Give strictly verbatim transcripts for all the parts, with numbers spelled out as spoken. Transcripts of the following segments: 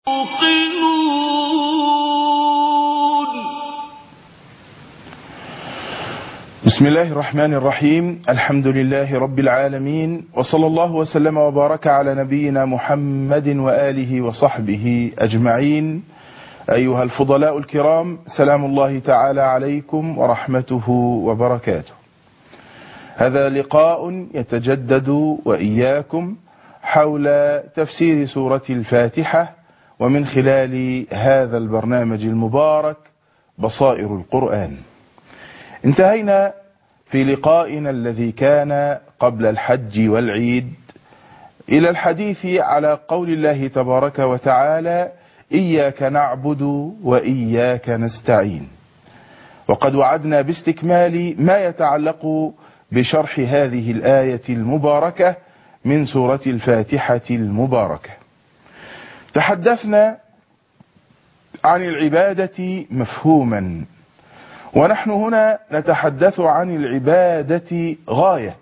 بسم الله الرحمن الرحيم. الحمد لله رب العالمين، وصلى الله وسلم وبارك على نبينا محمد وآله وصحبه أجمعين. أيها الفضلاء الكرام، سلام الله تعالى عليكم ورحمته وبركاته. هذا لقاء يتجدد وإياكم حول تفسير سورة الفاتحة، ومن خلال هذا البرنامج المبارك بصائر القرآن. انتهينا في لقائنا الذي كان قبل الحج والعيد إلى الحديث على قول الله تبارك وتعالى: إياك نعبد وإياك نستعين. وقد وعدنا باستكمال ما يتعلق بشرح هذه الآية المباركة من سورة الفاتحة المباركة. تحدثنا عن العبادة مفهوما، ونحن هنا نتحدث عن العبادة غاية.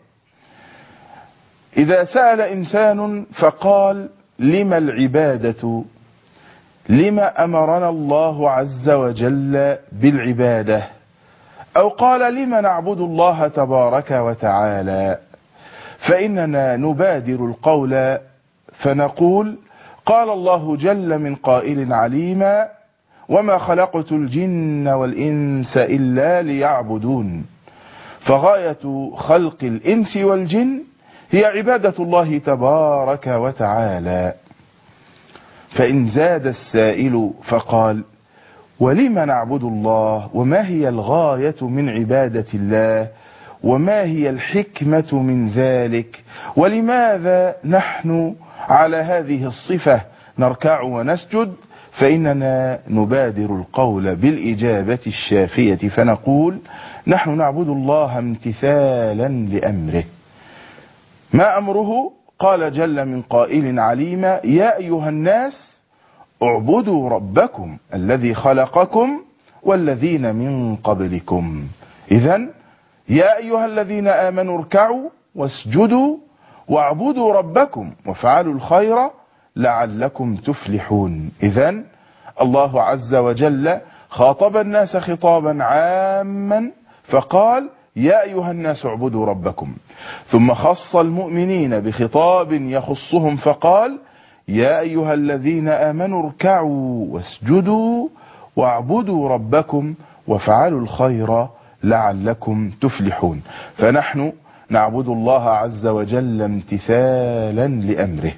إذا سأل إنسان فقال: لما العبادة؟ لما أمرنا الله عز وجل بالعبادة؟ أو قال: لما نعبد الله تبارك وتعالى؟ فإننا نبادر القول فنقول: قال الله جل من قائل عليما: وما خلقت الجن والإنس إلا ليعبدون. فغاية خلق الإنس والجن هي عبادة الله تبارك وتعالى. فإن زاد السائل فقال: ولم نعبد الله؟ وما هي الغاية من عبادة الله؟ وما هي الحكمة من ذلك؟ ولماذا نحن على هذه الصفة نركع ونسجد؟ فإننا نبادر القول بالإجابة الشافية فنقول: نحن نعبد الله امتثالا لأمره. ما أمره؟ قال جل من قائل عليما: يا أيها الناس اعبدوا ربكم الذي خلقكم والذين من قبلكم. إذن يا أيها الذين آمنوا اركعوا واسجدوا واعبدوا ربكم وافعلوا الخير لعلكم تفلحون. إذن الله عز وجل خاطب الناس خطابا عاما فقال: يا أيها الناس اعبدوا ربكم، ثم خص المؤمنين بخطاب يخصهم فقال: يا أيها الذين آمنوا اركعوا واسجدوا واعبدوا ربكم وافعلوا الخير لعلكم تفلحون. فنحن نعبد الله عز وجل امتثالا لأمره.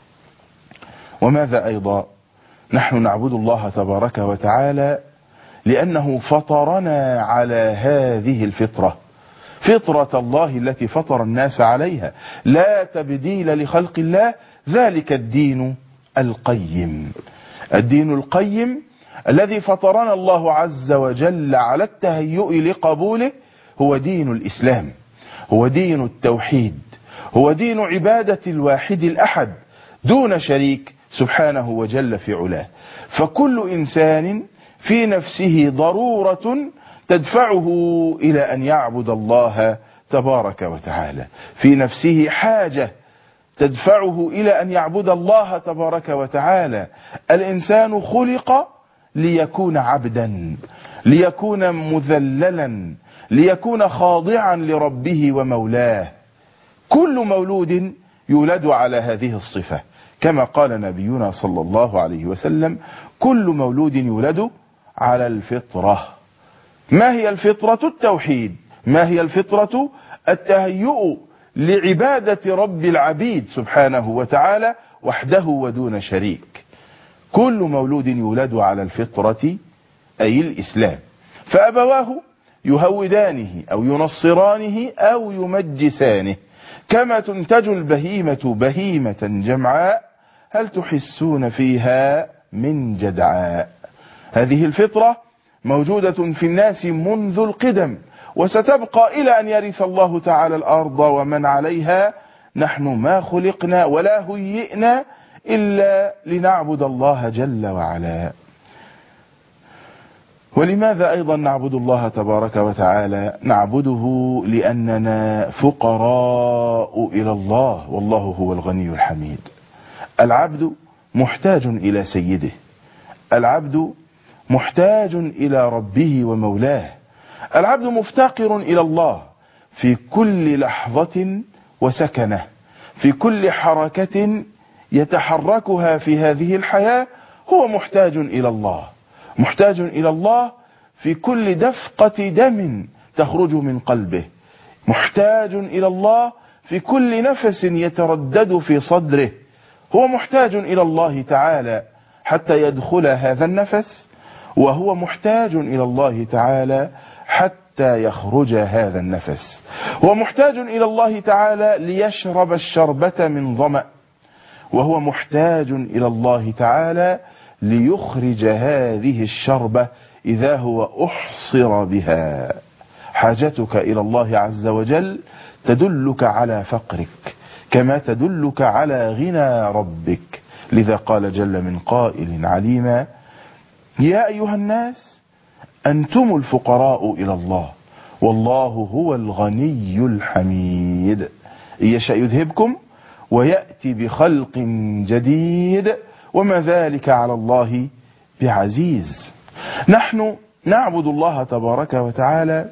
وماذا أيضا؟ نحن نعبد الله تبارك وتعالى لأنه فطرنا على هذه الفطرة، فطرة الله التي فطر الناس عليها، لا تبديل لخلق الله، ذلك الدين القيم. الدين القيم الذي فطرنا الله عز وجل على التهيؤ لقبوله هو دين الإسلام، هو دين التوحيد، هو دين عبادة الواحد الأحد دون شريك سبحانه وجل في علاه. فكل إنسان في نفسه ضرورة تدفعه إلى أن يعبد الله تبارك وتعالى، في نفسه حاجة تدفعه إلى أن يعبد الله تبارك وتعالى. الإنسان خلق ليكون عبدا، ليكون مذللا، ليكون خاضعا لربه ومولاه. كل مولود يولد على هذه الصفة، كما قال نبينا صلى الله عليه وسلم: كل مولود يولد على الفطرة. ما هي الفطرة؟ التوحيد. ما هي الفطرة؟ التهيؤ لعبادة رب العبيد سبحانه وتعالى وحده ودون شريك. كل مولود يولد على الفطرة أي الإسلام، فأبواه يهودانه أو ينصرانه أو يمجسانه، كما تنتج البهيمة بهيمة جمعاء هل تحسون فيها من جدعاء. هذه الفطرة موجودة في الناس منذ القدم، وستبقى إلى أن يرث الله تعالى الأرض ومن عليها. نحن ما خلقنا ولا هيئنا إلا لنعبد الله جل وعلا. ولماذا أيضا نعبد الله تبارك وتعالى؟ نعبده لأننا فقراء إلى الله، والله هو الغني الحميد. العبد محتاج إلى سيده، العبد محتاج إلى ربه ومولاه، العبد مفتقر إلى الله في كل لحظة وسكنة، في كل حركة يتحركها في هذه الحياة هو محتاج إلى الله، محتاج إلى الله في كل دفقة دم تخرج من قلبه، محتاج إلى الله في كل نفس يتردد في صدره، هو محتاج إلى الله تعالى حتى يدخل هذا النفس، وهو محتاج إلى الله تعالى حتى يخرج هذا النفس، هو محتاج إلى الله تعالى ليشرب الشربة من ظمأ، وهو محتاج إلى الله تعالى ليخرج هذه الشربة إذا هو أحصر بها. حاجتك إلى الله عز وجل تدلك على فقرك كما تدلك على غنى ربك، لذا قال جل من قائل عليما: يا أيها الناس أنتم الفقراء إلى الله والله هو الغني الحميد، إن يشأ يذهبكم ويأتي بخلق جديد وما ذلك على الله بعزيز. نحن نعبد الله تبارك وتعالى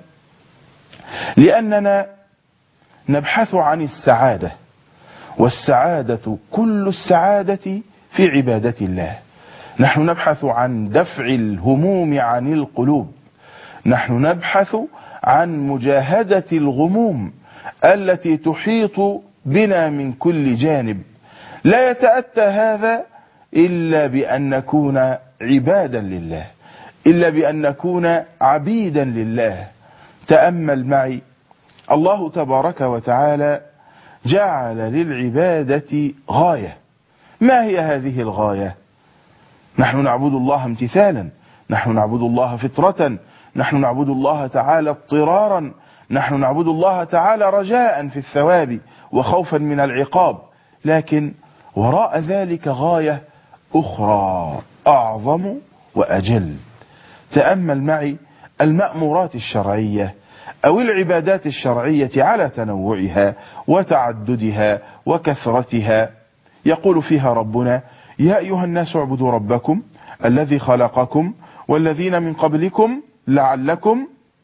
لأننا نبحث عن السعادة، والسعادة كل السعادة في عبادة الله. نحن نبحث عن دفع الهموم عن القلوب، نحن نبحث عن مجاهدة الغموم التي تحيط بنا من كل جانب، لا يتأتى هذا إلا بأن نكون عبادا لله، إلا بأن نكون عبيدا لله. تأمل معي، الله تبارك وتعالى جعل للعبادة غاية. ما هي هذه الغاية؟ نحن نعبد الله امتثالا، نحن نعبد الله فطرة، نحن نعبد الله تعالى اضطرارا، نحن نعبد الله تعالى رجاء في الثواب وخوفا من العقاب، لكن وراء ذلك غاية أخرى أعظم وأجل. تأمل معي المأمورات الشرعية أو العبادات الشرعية على تنوعها وتعددها وكثرتها. يقول فيها ربنا: يا أيها الناس اعبدوا ربكم الذي خلقكم والذين من قبلكم لعلكم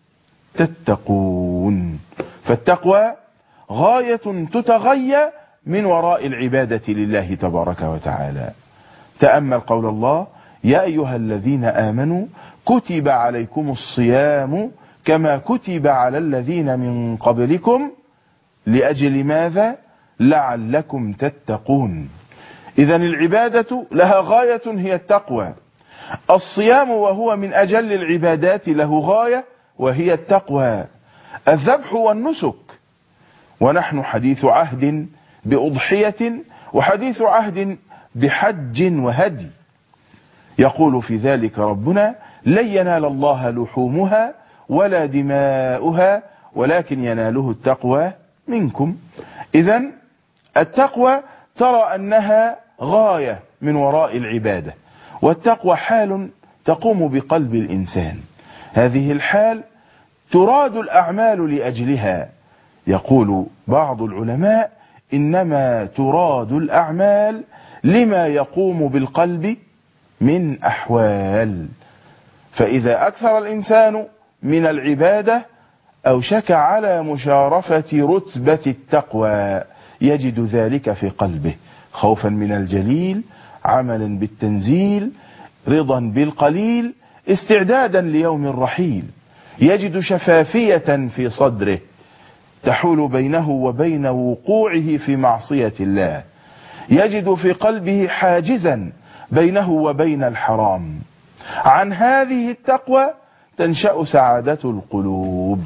تتقون. فالتقوى غاية تتغيى من وراء العبادة لله تبارك وتعالى. تأمل قول الله: يا أيها الذين آمنوا كتب عليكم الصيام كما كتب على الذين من قبلكم لأجل ماذا؟ لعلكم تتقون. إذن العبادة لها غاية هي التقوى. الصيام وهو من أجل العبادات له غاية وهي التقوى. الذبح والنسك، ونحن حديث عهد بأضحية وحديث عهد بحج وهدي. يقول في ذلك ربنا: لن ينال الله لحومها ولا دماؤها ولكن يناله التقوى منكم. إذن التقوى ترى أنها غاية من وراء العبادة، والتقوى حال تقوم بقلب الإنسان، هذه الحال تراد الأعمال لأجلها. يقول بعض العلماء: إنما تراد الأعمال لما يقوم بالقلب من أحوال. فإذا أكثر الإنسان من العبادة أوشك على مشارفة رتبة التقوى، يجد ذلك في قلبه: خوفا من الجليل، عملا بالتنزيل، رضا بالقليل، استعدادا ليوم الرحيل. يجد شفافية في صدره تحول بينه وبين وقوعه في معصية الله، يجد في قلبه حاجزا بينه وبين الحرام. عن هذه التقوى تنشأ سعادة القلوب.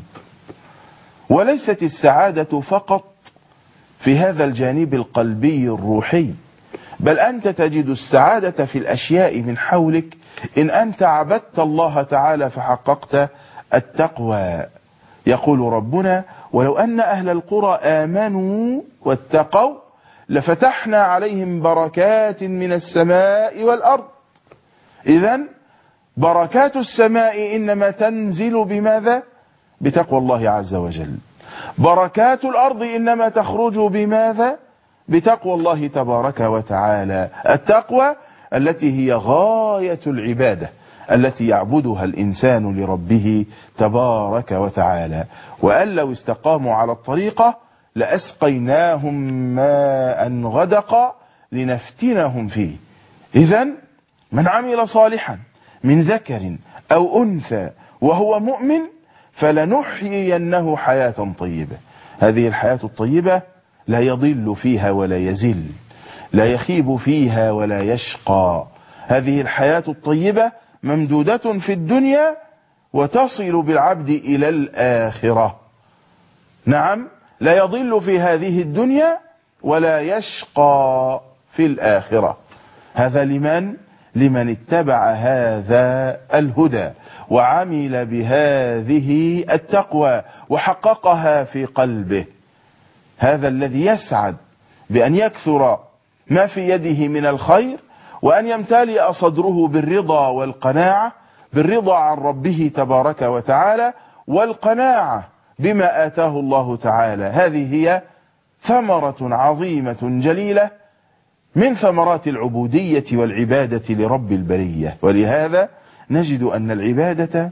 وليست السعادة فقط في هذا الجانب القلبي الروحي، بل أنت تجد السعادة في الأشياء من حولك إن أنت عبدت الله تعالى فحققت التقوى. يقول ربنا: ولو أن أهل القرى آمنوا واتقوا لفتحنا عليهم بركات من السماء والأرض. إذن بركات السماء إنما تنزل بماذا؟ بتقوى الله عز وجل. بركات الأرض إنما تخرج بماذا؟ بتقوى الله تبارك وتعالى، التقوى التي هي غاية العبادة التي يعبدها الإنسان لربه تبارك وتعالى. وأن لو استقاموا على الطريقة لأسقيناهم ماء غدقا لنفتنهم فيه. إذن من عمل صالحا من ذكر أو أنثى وهو مؤمن فلنحيينه حياة طيبة. هذه الحياة الطيبة لا يضل فيها ولا يزل، لا يخيب فيها ولا يشقى. هذه الحياة الطيبة ممدودة في الدنيا وتصل بالعبد إلى الآخرة. نعم، لا يضل في هذه الدنيا ولا يشقى في الآخرة. هذا لمن لمن اتبع هذا الهدى وعمل بهذه التقوى وحققها في قلبه. هذا الذي يسعد بأن يكثر ما في يده من الخير وأن يمتلئ صدره بالرضا والقناعة، بالرضا عن ربه تبارك وتعالى والقناعة بما آتاه الله تعالى. هذه هي ثمرة عظيمة جليلة من ثمرات العبودية والعبادة لرب البرية. ولهذا نجد أن العبادة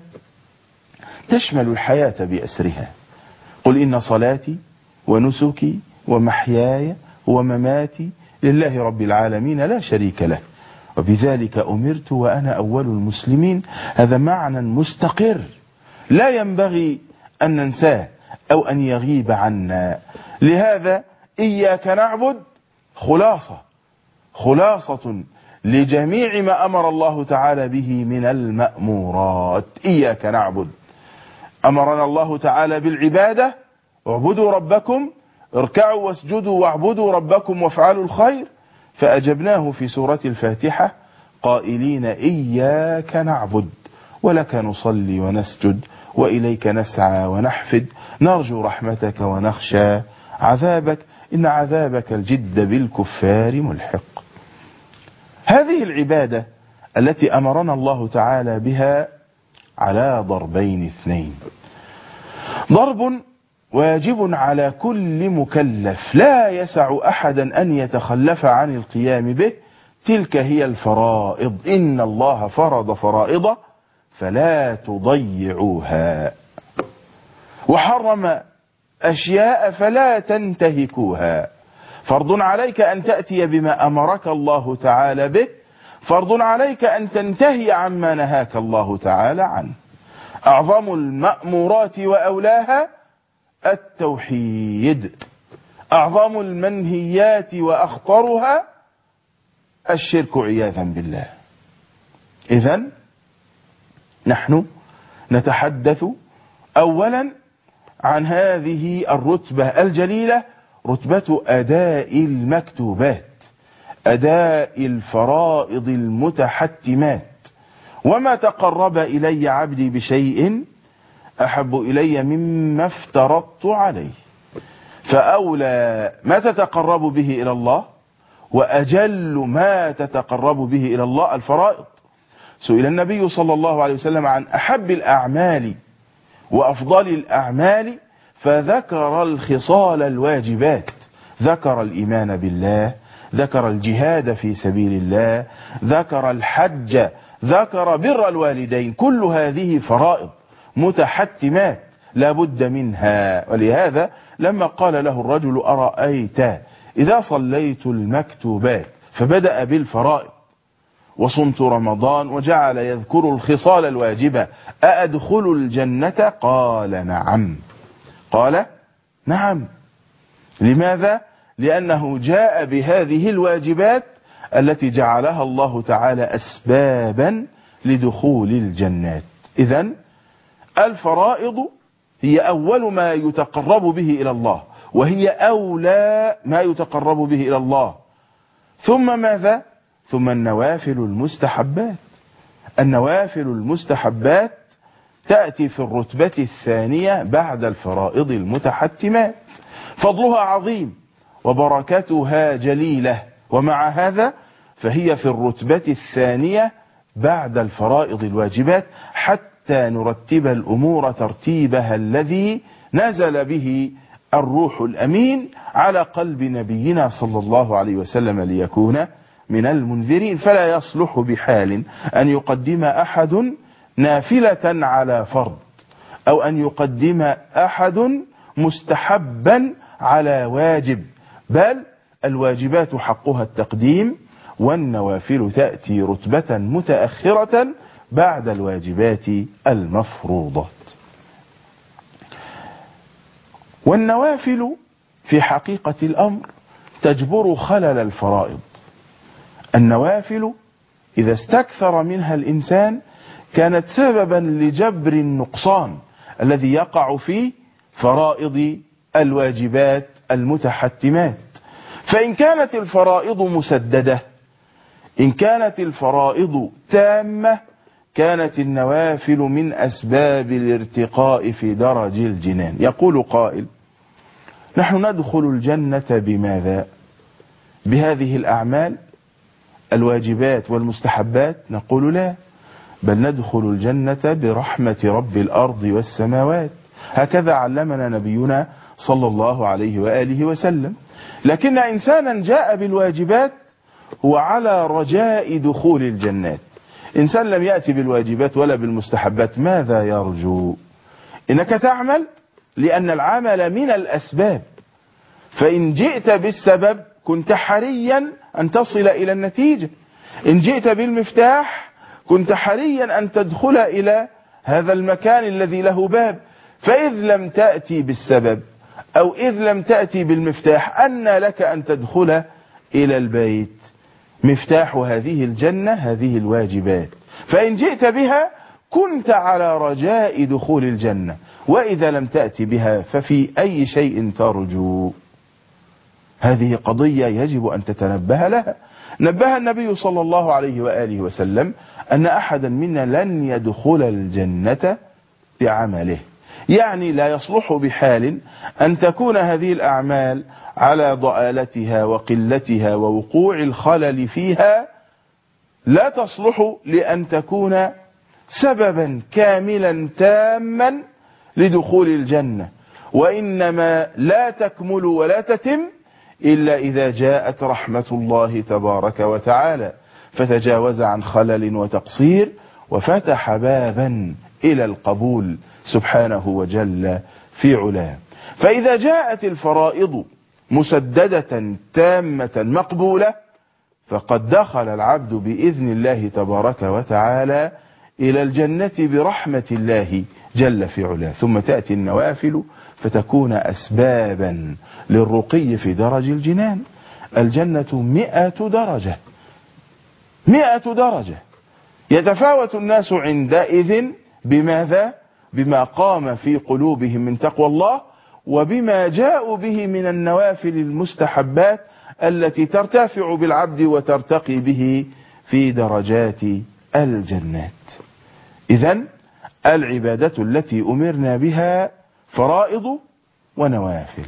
تشمل الحياة بأسرها. قل إن صلاتي ونسكي ومحياي ومماتي لله رب العالمين لا شريك له وبذلك أمرت وأنا أول المسلمين. هذا معنى مستقر لا ينبغي أن ننساه أو أن يغيب عنا. لهذا إياك نعبد خلاصة خلاصة لجميع ما أمر الله تعالى به من المأمورات. إياك نعبد، أمرنا الله تعالى بالعبادة، اعبدوا ربكم، اركعوا واسجدوا واعبدوا ربكم وافعلوا الخير، فأجبناه في سورة الفاتحة قائلين إياك نعبد ولك نصلي ونسجد وإليك نسعى ونحفد نرجو رحمتك ونخشى عذابك إن عذابك الجد بالكفار ملحق. هذه العبادة التي أمرنا الله تعالى بها على ضربين اثنين. ضرب واجب على كل مكلف لا يسع أحدا أن يتخلف عن القيام به، تلك هي الفرائض. إن الله فرض فرائض فلا تضيعوها، وحرم أشياء فلا تنتهكوها. فرض عليك أن تأتي بما أمرك الله تعالى به، فرض عليك أن تنتهي عما نهاك الله تعالى عنه. أعظم المأمورات وأولاها التوحيد، أعظم المنهيات وأخطرها الشرك عياذا بالله. إذن نحن نتحدث أولا عن هذه الرتبة الجليلة، رتبة أداء المكتوبات، أداء الفرائض المتحتمات. وما تقرب إلي عبدي بشيء أحب إلي مما افترضت عليه. فأولى ما تتقرب به إلى الله وأجل ما تتقرب به إلى الله الفرائض. سئل النبي صلى الله عليه وسلم عن أحب الأعمال وأفضل الأعمال فذكر الخصال الواجبات، ذكر الإيمان بالله، ذكر الجهاد في سبيل الله، ذكر الحج، ذكر بر الوالدين. كل هذه فرائض متحتمات لا بد منها. ولهذا لما قال له الرجل أرأيت إذا صليت المكتوبات، فبدأ بالفرائض وصمت رمضان وجعل يذكر الخصال الواجبة، أأدخل الجنة؟ قال نعم. قال نعم. لماذا؟ لأنه جاء بهذه الواجبات التي جعلها الله تعالى أسبابا لدخول الجنات. إذن الفرائض هي أول ما يتقرب به إلى الله، وهي أولى ما يتقرب به إلى الله. ثم ماذا؟ ثم النوافل المستحبات. النوافل المستحبات تأتي في الرتبة الثانية بعد الفرائض المتحتمات. فضلها عظيم وبركتها جليلة، ومع هذا فهي في الرتبة الثانية بعد الفرائض الواجبات، حتى نرتب الأمور ترتيبها الذي نزل به الروح الأمين على قلب نبينا صلى الله عليه وسلم ليكون من المنذرين. فلا يصلح بحال أن يقدم أحد نافلة على فرض، أو أن يقدم أحد مستحبا على واجب، بل الواجبات حقها التقديم، والنوافل تأتي رتبة متأخرة بعد الواجبات المفروضات. والنوافل في حقيقة الأمر تجبر خلل الفرائض. النوافل إذا استكثر منها الإنسان كانت سببا لجبر النقصان الذي يقع في فرائض الواجبات المتحتمات. فإن كانت الفرائض مسددة، إن كانت الفرائض تامة، كانت النوافل من أسباب الارتقاء في درج الجنان. يقول قائل: نحن ندخل الجنة بماذا؟ بهذه الأعمال الواجبات والمستحبات؟ نقول لا، بل ندخل الجنة برحمة رب الأرض والسماوات. هكذا علمنا نبينا صلى الله عليه وآله وسلم. لكن إنسانا جاء بالواجبات هو على رجاء دخول الجنات. إنسان لم يأتي بالواجبات ولا بالمستحبات، ماذا يرجو؟ إنك تعمل لأن العمل من الأسباب، فإن جئت بالسبب كنت حريا أن تصل إلى النتيجة. إن جئت بالمفتاح كنت حريا أن تدخل إلى هذا المكان الذي له باب. فإذ لم تأتي بالسبب أو إذ لم تأتي بالمفتاح، أن لك أن تدخل إلى البيت؟ مفتاح هذه الجنة هذه الواجبات، فإن جئت بها كنت على رجاء دخول الجنة، وإذا لم تأتي بها ففي أي شيء ترجو؟ هذه قضية يجب أن تتنبه لها. نبه النبي صلى الله عليه وآله وسلم أن أحدا منا لن يدخل الجنة بعمله، يعني لا يصلح بحال أن تكون هذه الأعمال على ضآلتها وقلتها ووقوع الخلل فيها، لا تصلح لأن تكون سببا كاملا تاما لدخول الجنة، وإنما لا تكمل ولا تتم إلا إذا جاءت رحمة الله تبارك وتعالى فتجاوز عن خلل وتقصير وفتح بابا إلى القبول سبحانه وجل في علاه. فإذا جاءت الفرائض مسددة تامة مقبولة فقد دخل العبد بإذن الله تبارك وتعالى إلى الجنة برحمة الله جل في علاه. ثم تأتي النوافل فتكون أسبابا للرقي في درج الجنان. الجنة مئة درجة، مئة درجة، يتفاوت الناس عندئذ بماذا؟ بما قام في قلوبهم من تقوى الله، وبما جاءوا به من النوافل المستحبات التي ترتفع بالعبد وترتقي به في درجات الجنات. إذن العبادة التي أمرنا بها فرائض ونوافل.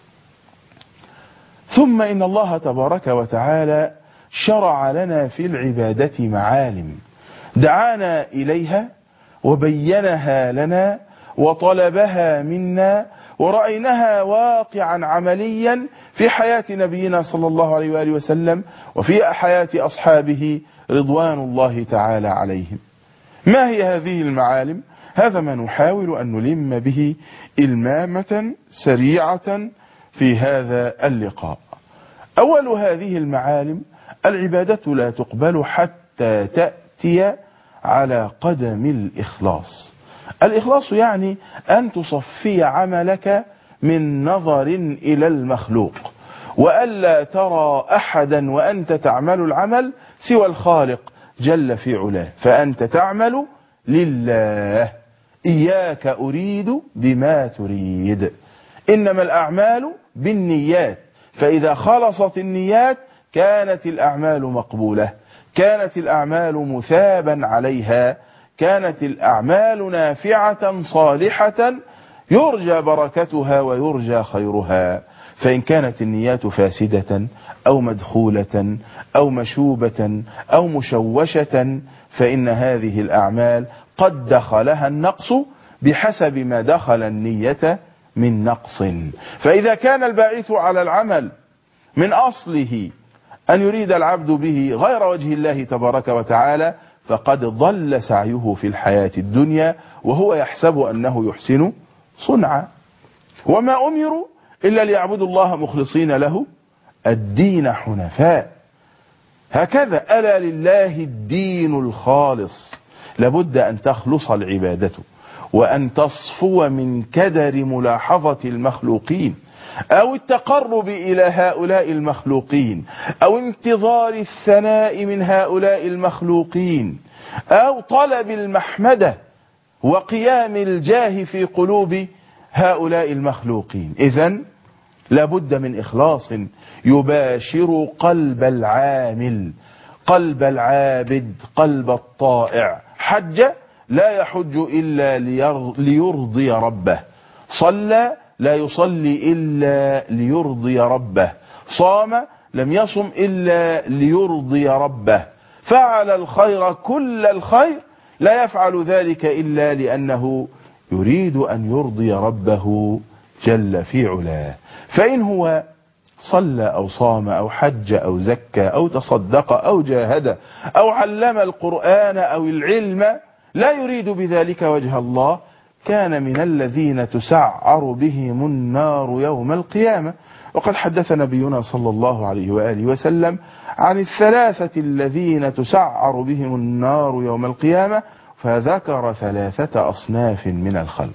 ثم إن الله تبارك وتعالى شرع لنا في العبادة معالم دعانا إليها وبينها لنا وطلبها منا ورأيناها واقعا عمليا في حياة نبينا صلى الله عليه وآله وسلم وفي حياة أصحابه رضوان الله تعالى عليهم. ما هي هذه المعالم؟ هذا ما نحاول أن نلم به إلمامة سريعة في هذا اللقاء. أول هذه المعالم: العبادة لا تقبل حتى تأتي على قدم الإخلاص. الإخلاص يعني أن تصفي عملك من نظر إلى المخلوق، وألا ترى أحدا وأنت تعمل العمل سوى الخالق جل في علاه، فأنت تعمل لله. إياك أريد بما تريد، إنما الأعمال بالنيات، فإذا خلصت النيات كانت الأعمال مقبولة، كانت الأعمال مثابا عليها، كانت الأعمال نافعة صالحة يرجى بركتها ويرجى خيرها. فإن كانت النيات فاسدة أو مدخولة أو مشوبة أو مشوشة فإن هذه الأعمال قد دخلها النقص بحسب ما دخل النية من نقص. فإذا كان الباعث على العمل من أصله أن يريد العبد به غير وجه الله تبارك وتعالى فقد ضل سعيه في الحياة الدنيا وهو يحسب أنه يحسن صنعا. وما أمروا إلا ليعبدوا الله مخلصين له الدين حنفاء. هكذا ألا لله الدين الخالص. لابد أن تخلص العبادة وأن تصفو من كدر ملاحظة المخلوقين أو التقرب إلى هؤلاء المخلوقين أو انتظار الثناء من هؤلاء المخلوقين أو طلب المحمدة وقيام الجاه في قلوب هؤلاء المخلوقين. إذن لابد من إخلاص يباشر قلب العامل، قلب العابد، قلب الطائع. حج لا يحج إلا ليرضي ربه، صلى لا يصلي إلا ليرضي ربه، صام لم يصم إلا ليرضي ربه، فعل الخير كل الخير لا يفعل ذلك إلا لأنه يريد أن يرضي ربه جل في علاه. فإن هو صلى أو صام أو حج أو زكى أو تصدق أو جاهد أو علم القرآن أو العلم لا يريد بذلك وجه الله كان من الذين تسعر بهم النار يوم القيامة. وقد حدث نبينا صلى الله عليه وآله وسلم عن الثلاثة الذين تسعر بهم النار يوم القيامة فذكر ثلاثة أصناف من الخلق.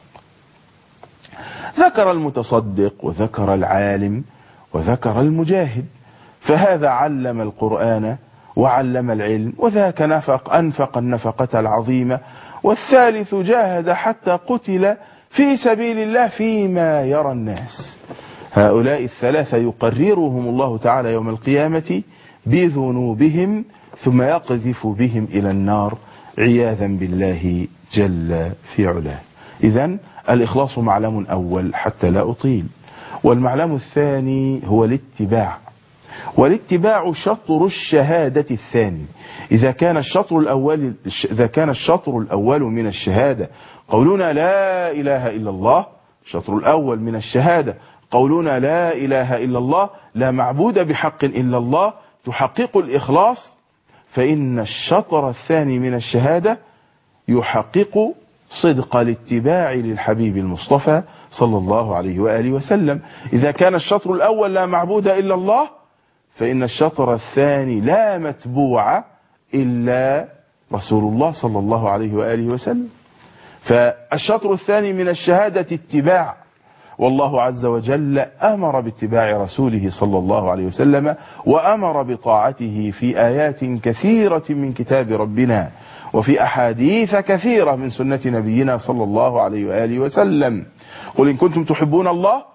ذكر المتصدق وذكر العالم وذكر المجاهد. فهذا علم القرآن وعلم العلم وذاك نفق أنفق النفقة العظيمة. والثالث جاهد حتى قتل في سبيل الله فيما يرى الناس. هؤلاء الثلاثة يقررهم الله تعالى يوم القيامة بذنوبهم ثم يقذف بهم إلى النار عياذا بالله جل في علاه. إذن الإخلاص معلم أول حتى لا أطيل. والمعلم الثاني هو الاتباع. والاتباع شطر الشهادة الثاني. إذا كان الشطر الأول إذا كان الشطر الأول من الشهادة قولنا لا إله إلا الله، الشطر الأول من الشهادة قولنا لا إله إلا الله لا معبود بحق إلا الله تحقق الإخلاص، فإن الشطر الثاني من الشهادة يحقق صدق الاتباع للحبيب المصطفى صلى الله عليه وآله وسلم. إذا كان الشطر الأول لا معبود إلا الله فإن الشطر الثاني لا متبوع إلا رسول الله صلى الله عليه وآله وسلم. فالشطر الثاني من الشهادة اتباع، والله عز وجل أمر باتباع رسوله صلى الله عليه وسلم وأمر بطاعته في آيات كثيرة من كتاب ربنا وفي أحاديث كثيرة من سنة نبينا صلى الله عليه وآله وسلم. قل إن كنتم تحبون الله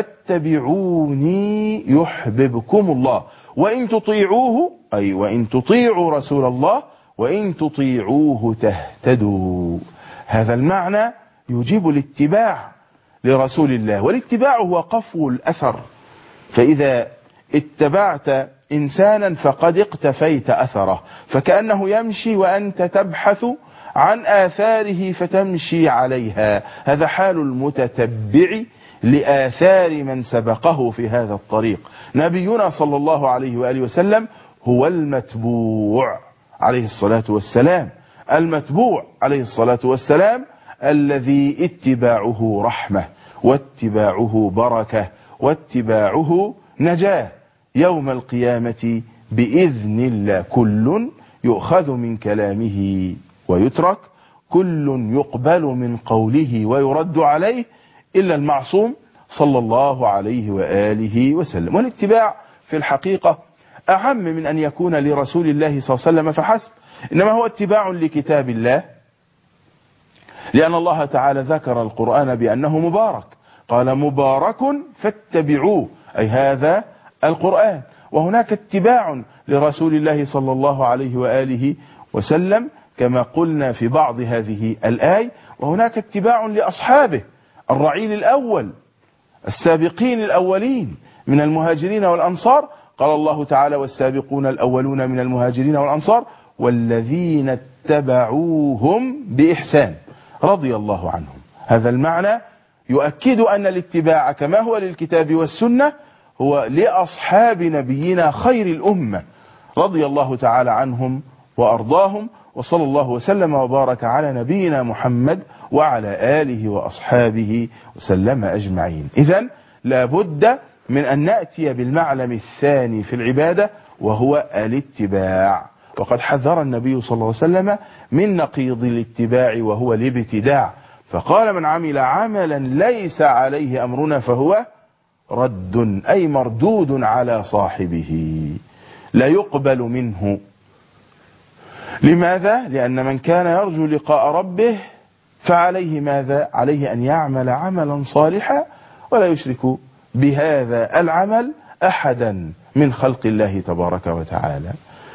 فاتبعوني يحببكم الله وإن تطيعوه أي وإن تطيعوا رسول الله وإن تطيعوه تهتدوا. هذا المعنى يجيب الاتباع لرسول الله. والاتباع هو قفو الأثر، فإذا اتبعت إنسانا فقد اقتفيت أثره، فكأنه يمشي وأنت تبحث عن آثاره فتمشي عليها. هذا حال المتتبع لآثار من سبقه في هذا الطريق. نبينا صلى الله عليه وآله وسلم هو المتبوع عليه الصلاة والسلام، المتبوع عليه الصلاة والسلام الذي اتباعه رحمة واتباعه بركة واتباعه نجاة يوم القيامة بإذن الله. كل يؤخذ من كلامه ويترك، كل يقبل من قوله ويرد عليه إلا المعصوم صلى الله عليه وآله وسلم. والاتباع في الحقيقة أعم من أن يكون لرسول الله صلى الله عليه وسلم فحسب، إنما هو اتباع لكتاب الله، لأن الله تعالى ذكر القرآن بأنه مبارك، قال مبارك فاتبعوه أي هذا القرآن. وهناك اتباع لرسول الله صلى الله عليه وآله وسلم كما قلنا في بعض هذه الآية، وهناك اتباع لأصحابه الرعيل الأول السابقين الأولين من المهاجرين والأنصار. قال الله تعالى والسابقون الأولون من المهاجرين والأنصار والذين اتبعوهم بإحسان رضي الله عنهم. هذا المعنى يؤكد أن الاتباع كما هو للكتاب والسنة هو لأصحاب نبينا خير الأمة رضي الله تعالى عنهم وأرضاهم، وصلى الله وسلم وبارك على نبينا محمد وعلى آله وأصحابه وسلم أجمعين. إذن لا بد من أن نأتي بالمعلم الثاني في العبادة وهو الاتباع، وقد حذر النبي صلى الله عليه وسلم من نقيض الاتباع وهو الابتداع، فقال: من عمل عملا ليس عليه أمرنا فهو رد، أي مردود على صاحبه لا يقبل منه. لماذا؟ لأن من كان يرجو لقاء ربه فعليه ماذا؟ عليه أن يعمل عملا صالحا ولا يشرك بهذا العمل أحدا من خلق الله تبارك وتعالى.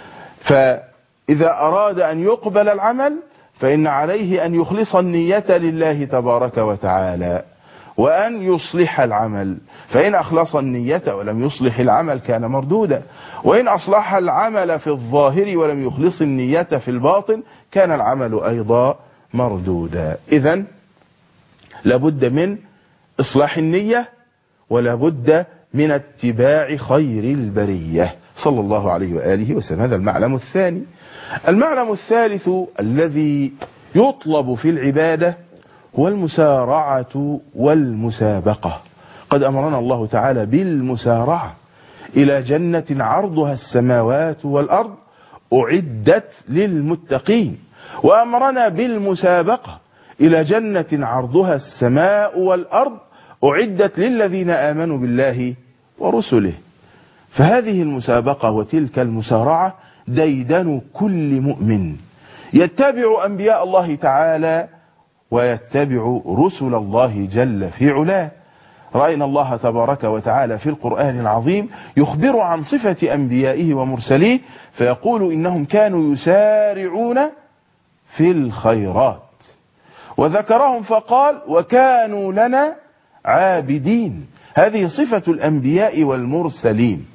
فإذا أراد أن يقبل العمل فإن عليه أن يخلص النية لله تبارك وتعالى وأن يصلح العمل، فإن أخلص النية ولم يصلح العمل كان مردودا، وإن أصلح العمل في الظاهر ولم يخلص النية في الباطن كان العمل أيضا مردودا. إذن لابد من إصلاح النية ولابد من اتباع خير البرية صلى الله عليه وآله وسلم. هذا المعلم الثاني. المعلم الثالث الذي يطلب في العبادة هو المسارعة والمسابقة. قد أمرنا الله تعالى بالمسارعة إلى جنة عرضها السماوات والأرض أعدت للمتقين، وأمرنا بالمسابقة إلى جنة عرضها السماء والأرض أعدت للذين آمنوا بالله ورسله. فهذه المسابقة وتلك المسارعة ديدن كل مؤمن يتبع أنبياء الله تعالى ويتبع رسل الله جل في علاه. رأينا الله تبارك وتعالى في القرآن العظيم يخبر عن صفة أنبيائه ومرسليه فيقول إنهم كانوا يسارعون في الخيرات، وذكرهم فقال: وكانوا لنا عابدين. هذه صفة الأنبياء والمرسلين،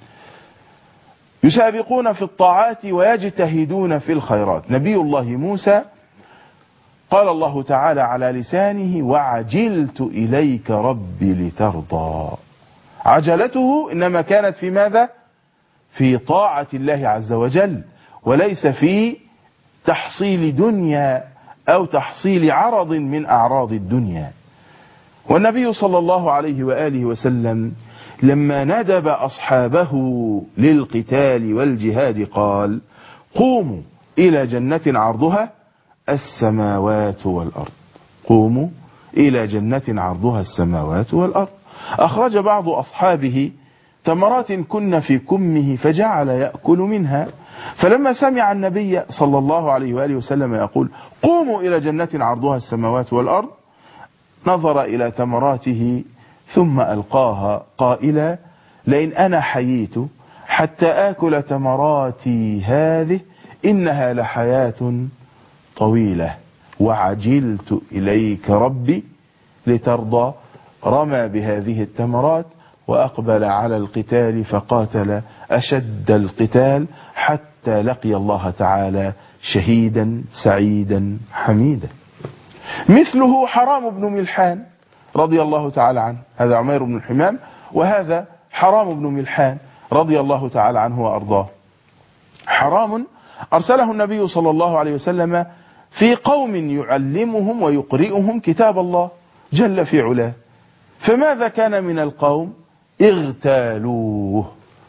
يسابقون في الطاعات ويجتهدون في الخيرات. نبي الله موسى قال الله تعالى على لسانه: وعجلت إليك ربي لترضى. عجلته إنما كانت في ماذا؟ في طاعة الله عز وجل، وليس في تحصيل دنيا أو تحصيل عرض من أعراض الدنيا. والنبي صلى الله عليه وآله وسلم لما ندب أصحابه للقتال والجهاد قال: قوموا إلى جنة عرضها السماوات والأرض. قوموا إلى جنة عرضها السماوات والأرض. أخرج بعض أصحابه تمرات كن في كمه فجعل يأكل منها، فلما سمع النبي صلى الله عليه وآله وسلم يقول: قوموا إلى جنة عرضها السماوات والأرض، نظر إلى تمراته ثم ألقاها قائلا: لئن أنا حييت حتى آكل تمراتي هذه إنها لحياة طويلة وعجلت إليك ربي لترضى. رمى بهذه التمرات وأقبل على القتال فقاتل أشد القتال حتى لقي الله تعالى شهيدا سعيدا حميدا. مثله حرام بن ملحان رضي الله تعالى عنه. هذا عمير بن الحمام وهذا حرام بن ملحان رضي الله تعالى عنه وأرضاه. حرام أرسله النبي صلى الله عليه وسلم في قوم يعلمهم ويقرئهم كتاب الله جل في علاه، فماذا كان من القوم؟ اغتالوه،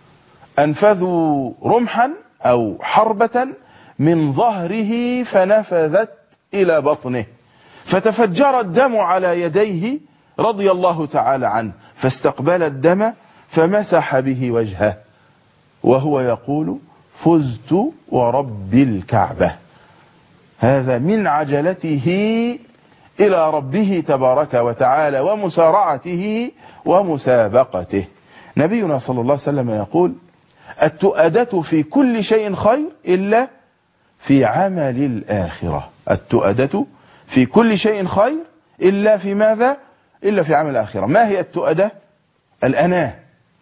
أنفذوا رمحا أو حربة من ظهره فنفذت إلى بطنه فتفجر الدم على يديه رضي الله تعالى عنه، فاستقبل الدم فمسح به وجهه وهو يقول: فزت ورب الكعبة. هذا من عجلته إلى ربه تبارك وتعالى ومسارعته ومسابقته. نبينا صلى الله عليه وسلم يقول: التؤدة في كل شيء خير إلا في عمل الآخرة. التؤدة في كل شيء خير إلا في ماذا؟ إلا في عمل الآخرة. ما هي التؤدة؟ الأناة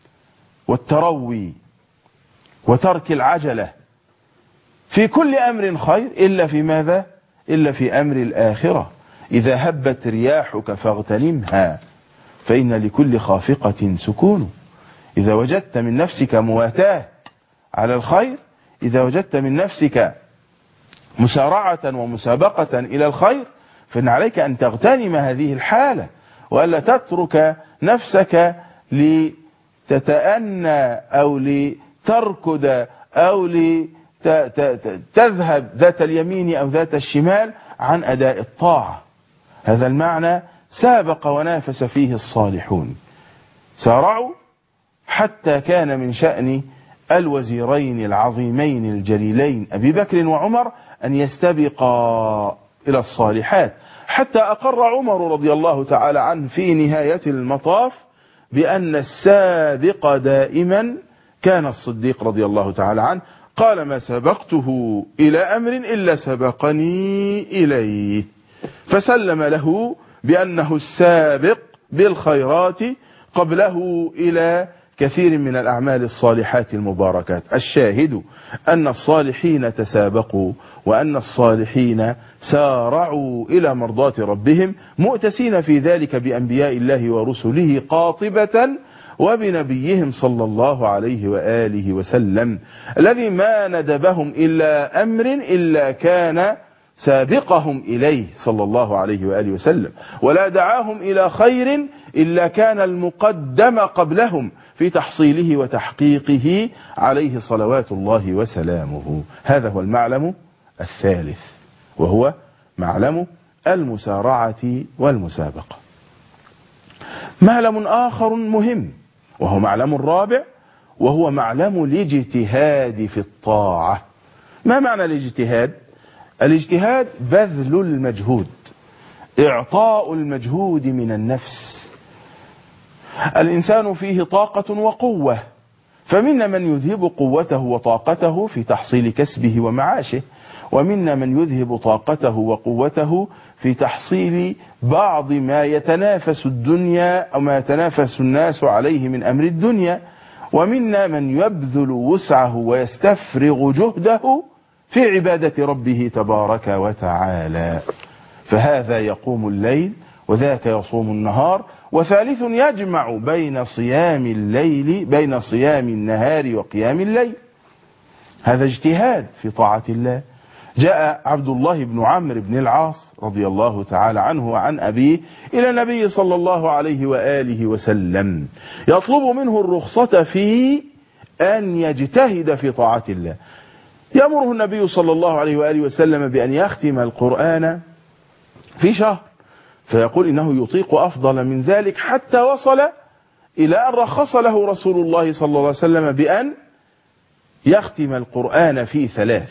والتروي وترك العجلة. في كل أمر خير إلا في ماذا؟ إلا في أمر الآخرة. إذا هبت رياحك فاغتنمها فإن لكل خافقة سكون. إذا وجدت من نفسك مواتاة على الخير، إذا وجدت من نفسك مسارعة ومسابقة إلى الخير، فإن عليك أن تغتنم هذه الحالة، وألا تترك نفسك لتتأنى أو لتركض أو لتذهب ذات اليمين أو ذات الشمال عن أداء الطاعة. هذا المعنى سابق ونافس فيه الصالحون، سارعوا حتى كان من شأن الوزيرين العظيمين الجليلين أبي بكر وعمر أن يستبقا إلى الصالحات، حتى أقر عمر رضي الله تعالى عنه في نهاية المطاف بأن السابق دائما كان الصديق رضي الله تعالى عنه، قال: ما سبقته إلى أمر إلا سبقني إليه، فسلم له بأنه السابق بالخيرات قبله إلى كثير من الأعمال الصالحات المباركات. الشاهد أن الصالحين تسابقوا، وأن الصالحين سارعوا إلى مرضاة ربهم، مؤتسين في ذلك بأنبياء الله ورسله قاطبة، وبنبيهم صلى الله عليه وآله وسلم، الذي ما ندبهم إلا أمر إلا كان سابقهم إليه صلى الله عليه وآله وسلم، ولا دعاهم إلى خير إلا كان المقدم قبلهم في تحصيله وتحقيقه عليه صلوات الله وسلامه. هذا هو المعلم الثالث، وهو معلم المسارعة والمسابقة. معلم آخر مهم وهو معلم الرابع، وهو معلم الاجتهاد في الطاعة. ما معنى الاجتهاد؟ الاجتهاد بذل المجهود، إعطاء المجهود من النفس. الإنسان فيه طاقة وقوة، فمنا من يذهب قوته وطاقته في تحصيل كسبه ومعاشه، ومنا من يذهب طاقته وقوته في تحصيل بعض ما يتنافس الدنيا أو ما يتنافس الناس عليه من أمر الدنيا، ومنا من يبذل وسعه ويستفرغ جهده في عبادة ربه تبارك وتعالى. فهذا يقوم الليل وذاك يصوم النهار، وثالث يجمع بين صيام الليل بين صيام النهار وقيام الليل. هذا اجتهاد في طاعة الله. جاء عبد الله بن عمرو بن العاص رضي الله تعالى عنه وعن أبيه إلى النبي صلى الله عليه وآله وسلم يطلب منه الرخصة في أن يجتهد في طاعة الله. يأمره النبي صلى الله عليه وآله وسلم بأن يختم القرآن في شهر، فيقول إنه يطيق أفضل من ذلك، حتى وصل إلى أن رخص له رسول الله صلى الله عليه وسلم بأن يختم القرآن في ثلاث،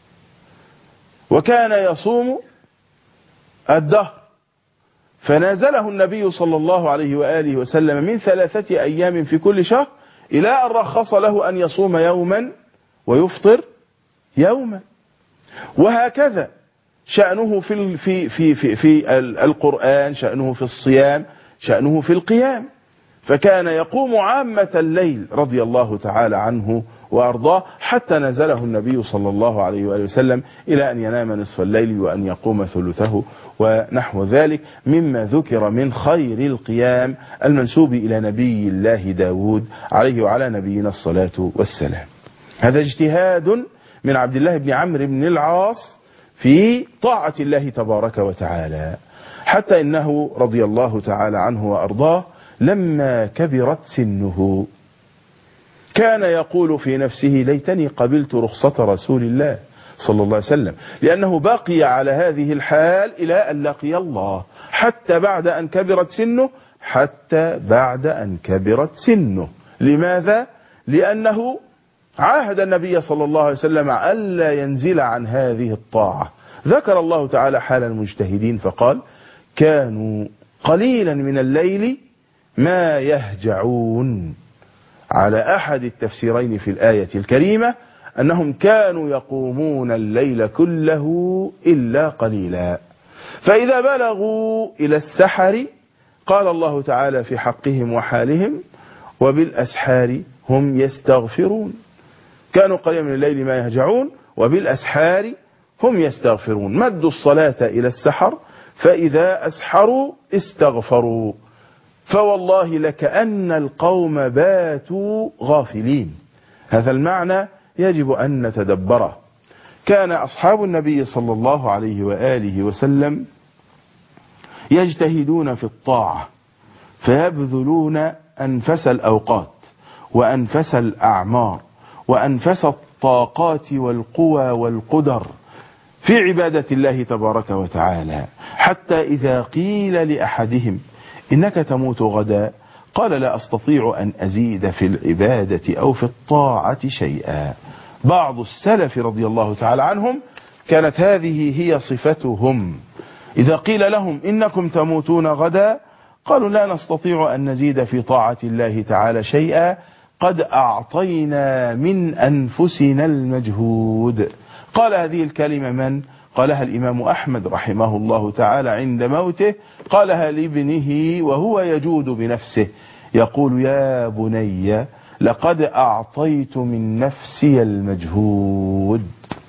وكان يصوم الدهر، فنازله النبي صلى الله عليه وآله وسلم من ثلاثة أيام في كل شهر إلى أن رخص له أن يصوم يوما ويفطر يوما. وهكذا شأنه في في في في, في القرآن، شأنه في الصيام، شأنه في القيام. فكان يقوم عامة الليل رضي الله تعالى عنه وأرضاه، حتى نزله النبي صلى الله عليه وآله وسلم إلى أن ينام نصف الليل وأن يقوم ثلثه ونحو ذلك، مما ذكر من خير القيام المنسوب إلى نبي الله داود عليه وعلى نبينا الصلاة والسلام. هذا اجتهاد من عبد الله بن عمرو بن العاص في طاعة الله تبارك وتعالى، حتى إنه رضي الله تعالى عنه وأرضاه لما كبرت سنه كان يقول في نفسه: ليتني قبلت رخصة رسول الله صلى الله عليه وسلم، لأنه بقي على هذه الحال إلى أن لقي الله، حتى بعد أن كبرت سنه حتى بعد أن كبرت سنه. لماذا؟ لأنه عاهد النبي صلى الله عليه وسلم ألا ينزل عن هذه الطاعة. ذكر الله تعالى حال المجتهدين فقال: كانوا قليلا من الليل ما يهجعون. على أحد التفسيرين في الآية الكريمة أنهم كانوا يقومون الليل كله إلا قليلا. فإذا بلغوا إلى السحر قال الله تعالى في حقهم وحالهم: وبالأسحار هم يستغفرون. كانوا قليلا من الليل ما يهجعون وبالأسحار هم يستغفرون. مدوا الصلاة إلى السحر، فإذا أسحروا استغفروا. فوالله لكأن القوم باتوا غافلين. هذا المعنى يجب أن نتدبره. كان أصحاب النبي صلى الله عليه وآله وسلم يجتهدون في الطاعة، فيبذلون أنفس الأوقات وأنفس الأعمار وأنفس الطاقات والقوى والقدر في عبادة الله تبارك وتعالى، حتى إذا قيل لأحدهم إنك تموت غدا قال لا أستطيع أن أزيد في العبادة أو في الطاعة شيئا. بعض السلف رضي الله تعالى عنهم كانت هذه هي صفتهم، إذا قيل لهم إنكم تموتون غدا قالوا لا نستطيع أن نزيد في طاعة الله تعالى شيئا، قد أعطينا من أنفسنا المجهود. قال هذه الكلمة من؟ قالها الإمام أحمد رحمه الله تعالى عند موته، قالها لابنه وهو يجود بنفسه، يقول يا بني لقد أعطيت من نفسي المجهود.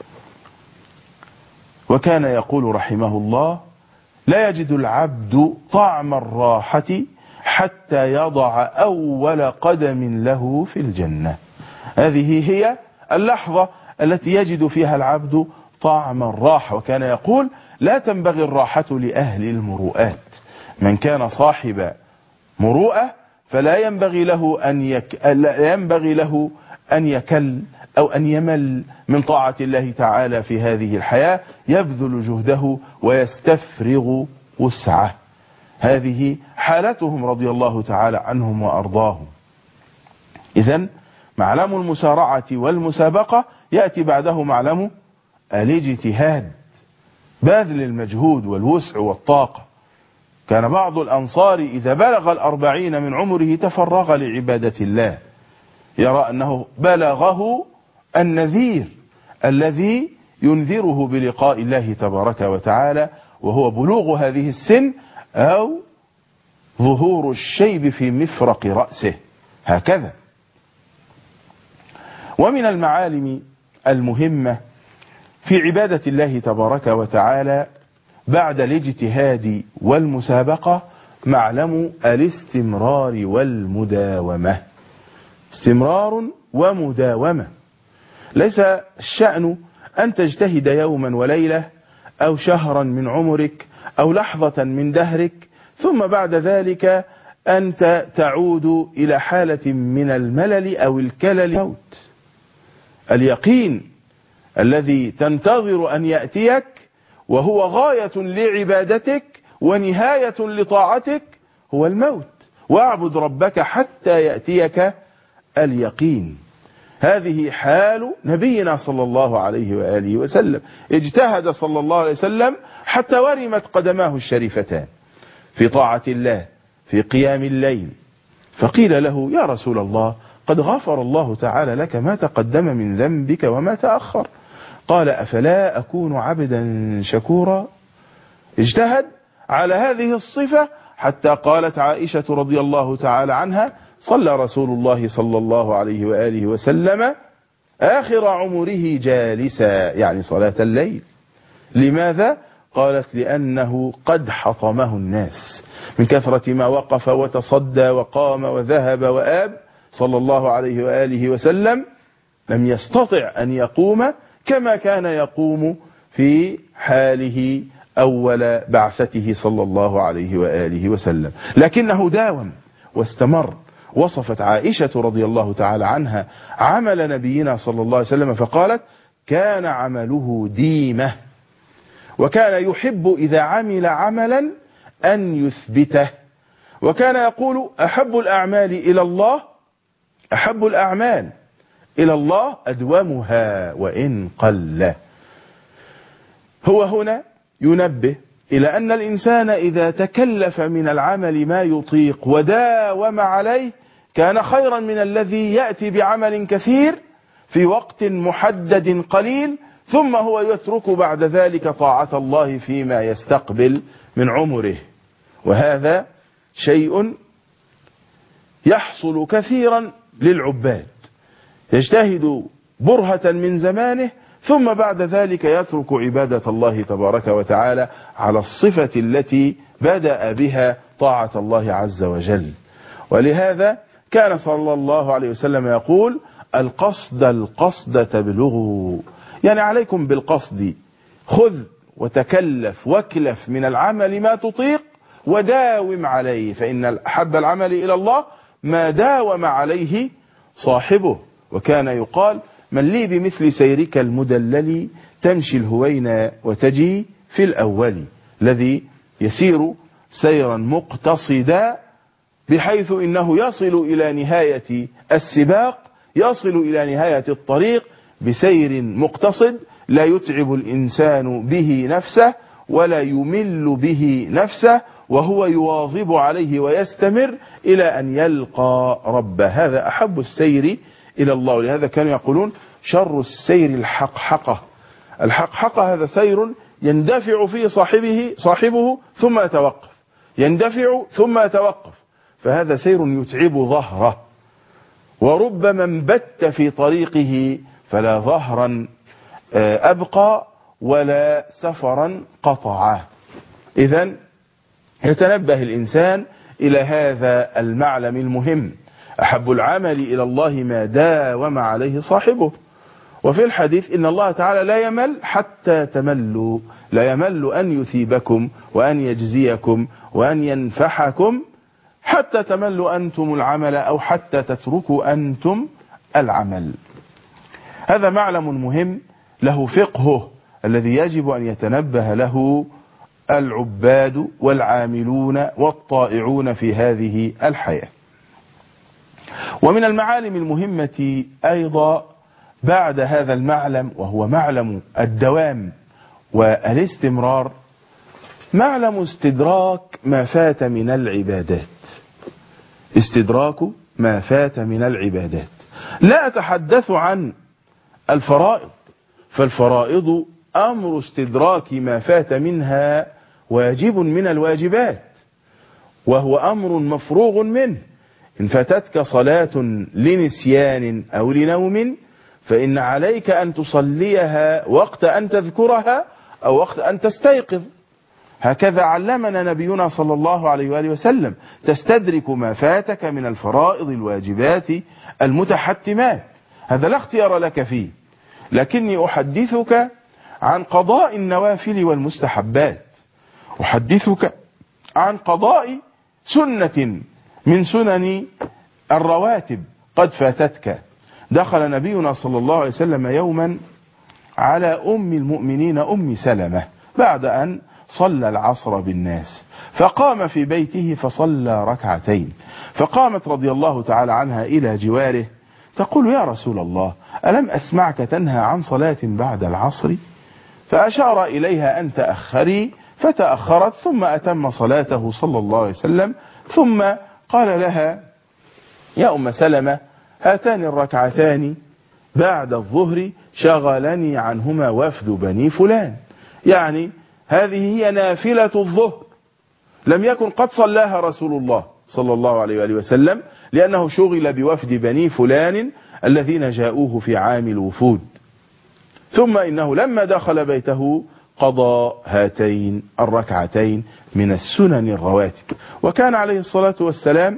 وكان يقول رحمه الله لا يجد العبد طعم الراحة حتى يضع أول قدم له في الجنة. هذه هي اللحظة التي يجد فيها العبد طعم الراحة. وكان يقول لا تنبغي الراحة لأهل المروءات، من كان صاحب مروءة فلا ينبغي له أن يك... لا ينبغي له أن يكل أو أن يمل من طاعة الله تعالى في هذه الحياة، يبذل جهده ويستفرغ وسعه. هذه حالتهم رضي الله تعالى عنهم وأرضاهم. إذن معلم المسارعة والمسابقة يأتي بعده معلم الاجتهاد، باذل المجهود والوسع والطاقة. كان بعض الأنصار إذا بلغ الأربعين من عمره تفرغ لعبادة الله، يرى أنه بلغه النذير الذي ينذره بلقاء الله تبارك وتعالى، وهو بلوغ هذه السن أو ظهور الشيب في مفرق رأسه هكذا. ومن المعالم المهمة في عبادة الله تبارك وتعالى بعد الاجتهاد والمسابقة معلم الاستمرار والمداومة. استمرار ومداومة، ليس الشأن أن تجتهد يوما وليلة أو شهرا من عمرك أو لحظة من دهرك ثم بعد ذلك أنت تعود إلى حالة من الملل أو الكلل موت. اليقين الذي تنتظر أن يأتيك وهو غاية لعبادتك ونهاية لطاعتك هو الموت، واعبد ربك حتى يأتيك اليقين. هذه حال نبينا صلى الله عليه وآله وسلم، اجتهد صلى الله عليه وسلم حتى ورمت قدماه الشريفتان في طاعة الله في قيام الليل، فقيل له يا رسول الله قد غفر الله تعالى لك ما تقدم من ذنبك وما تأخر، قال أفلا أكون عبدا شكورا. اجتهد على هذه الصفة حتى قالت عائشة رضي الله تعالى عنها صلى رسول الله صلى الله عليه وآله وسلم آخر عمره جالسا، يعني صلاة الليل. لماذا؟ قالت لأنه قد حطمه الناس من كثرة ما وقف وتصدى وقام وذهب وآب صلى الله عليه وآله وسلم، لم يستطع أن يقوم كما كان يقوم في حاله أول بعثته صلى الله عليه وآله وسلم، لكنه داوم واستمر. وصفت عائشة رضي الله تعالى عنها عمل نبينا صلى الله عليه وسلم فقالت كان عمله ديمة، وكان يحب إذا عمل عملا أن يثبته، وكان يقول أحب الأعمال إلى الله أحب الأعمال إلى الله أدومها وإن قل. هو هنا ينبه إلى أن الإنسان إذا تكلف من العمل ما يطيق وداوم عليه كان خيرا من الذي يأتي بعمل كثير في وقت محدد قليل ثم هو يترك بعد ذلك طاعة الله فيما يستقبل من عمره. وهذا شيء يحصل كثيرا للعباد، يجتهد برهة من زمانه ثم بعد ذلك يترك عبادة الله تبارك وتعالى على الصفة التي بدأ بها طاعة الله عز وجل. ولهذا كان صلى الله عليه وسلم يقول القصد القصد تبلغوا، يعني عليكم بالقصد، خذ وتكلف واكلف من العمل ما تطيق وداوم عليه، فإن أحب العمل إلى الله ما داوم عليه صاحبه. وكان يقال من لي بمثل سيرك المدلل تمشي الهوين وتجي في الأول، الذي يسير سيرا مقتصدا بحيث إنه يصل إلى نهاية السباق، يصل إلى نهاية الطريق بسير مقتصد لا يتعب الإنسان به نفسه ولا يمل به نفسه، وهو يواظب عليه ويستمر إلى أن يلقى ربه. هذا أحب السير إلى الله. ولهذا كانوا يقولون شر السير الحقحقة. الحقحقة هذا سير يندفع فيه صاحبه صاحبه ثم يتوقف، يندفع ثم يتوقف، فهذا سير يتعب ظهره. وربما انبت في طريقه فلا ظهرا أبقى ولا سفرا قطعه. إذن يتنبه الإنسان إلى هذا المعلم المهم، أحب العمل إلى الله ما داوم عليه صاحبه. وفي الحديث إن الله تعالى لا يمل حتى تملوا، لا يمل أن يثيبكم وأن يجزيكم وأن ينفحكم حتى تملوا أنتم العمل أو حتى تتركوا أنتم العمل. هذا معلم مهم له فقهه الذي يجب أن يتنبه له العباد والعاملون والطائعون في هذه الحياة. ومن المعالم المهمة أيضا بعد هذا المعلم، وهو معلم الدوام والاستمرار، معلم استدراك ما فات من العبادات. استدراك ما فات من العبادات. لا أتحدث عن الفرائض، فالفرائض أمر استدراك ما فات منها واجب من الواجبات، وهو أمر مفروغ منه. إن فاتتك صلاة لنسيان أو لنوم فإن عليك أن تصليها وقت أن تذكرها أو وقت أن تستيقظ. هكذا علمنا نبينا صلى الله عليه وآله وسلم، تستدرك ما فاتك من الفرائض الواجبات المتحتمات. هذا لا اختيار لك فيه، لكني أحدثك عن قضاء النوافل والمستحبات، أحدثك عن قضاء سنة من سنن الرواتب قد فاتتك. دخل نبينا صلى الله عليه وسلم يوما على أم المؤمنين أم سلمة بعد أن صلى العصر بالناس، فقام في بيته فصلى ركعتين، فقامت رضي الله تعالى عنها إلى جواره تقول يا رسول الله ألم أسمعك تنهى عن صلاة بعد العصر؟ فأشار إليها أن تأخري، فتأخرت ثم أتم صلاته صلى الله عليه وسلم، ثم قال لها يا أم سلمة هاتان الركعتان بعد الظهر شغلني عنهما وفد بني فلان، يعني هذه هي نافلة الظهر، لم يكن قد صلاها رسول الله صلى الله عليه وآله وسلم لأنه شغل بوفد بني فلان الذين جاءوه في عام الوفود. ثم إنه لما دخل بيته قضى هاتين الركعتين من السنن الرواتب. وكان عليه الصلاة والسلام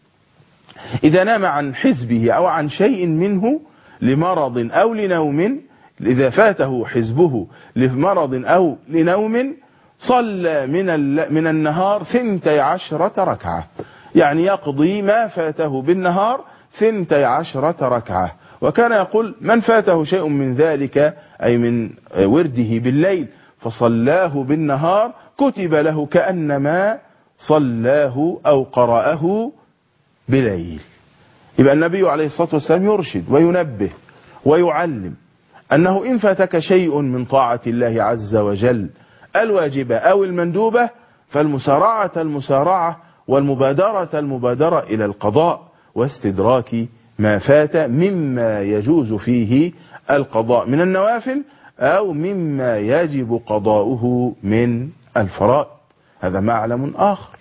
إذا نام عن حزبه أو عن شيء منه لمرض أو لنوم، إذا فاته حزبه لمرض أو لنوم صلى من من النهار ثنتي عشرة ركعة، يعني يقضي ما فاته بالنهار ثنتي عشرة ركعة. وكان يقول من فاته شيء من ذلك أي من ورده بالليل فصلاه بالنهار كتب له كأنما صلاه أو قرأه بليل. يبقى النبي عليه الصلاة والسلام يرشد وينبه ويعلم أنه إن فاتك شيء من طاعة الله عز وجل الواجبة أو المندوبة فالمسارعة المسارعة والمبادرة المبادرة إلى القضاء واستدراك ما فات مما يجوز فيه القضاء من النوافل أو مما يجب قضاؤه من الفرائض. هذا معلم آخر،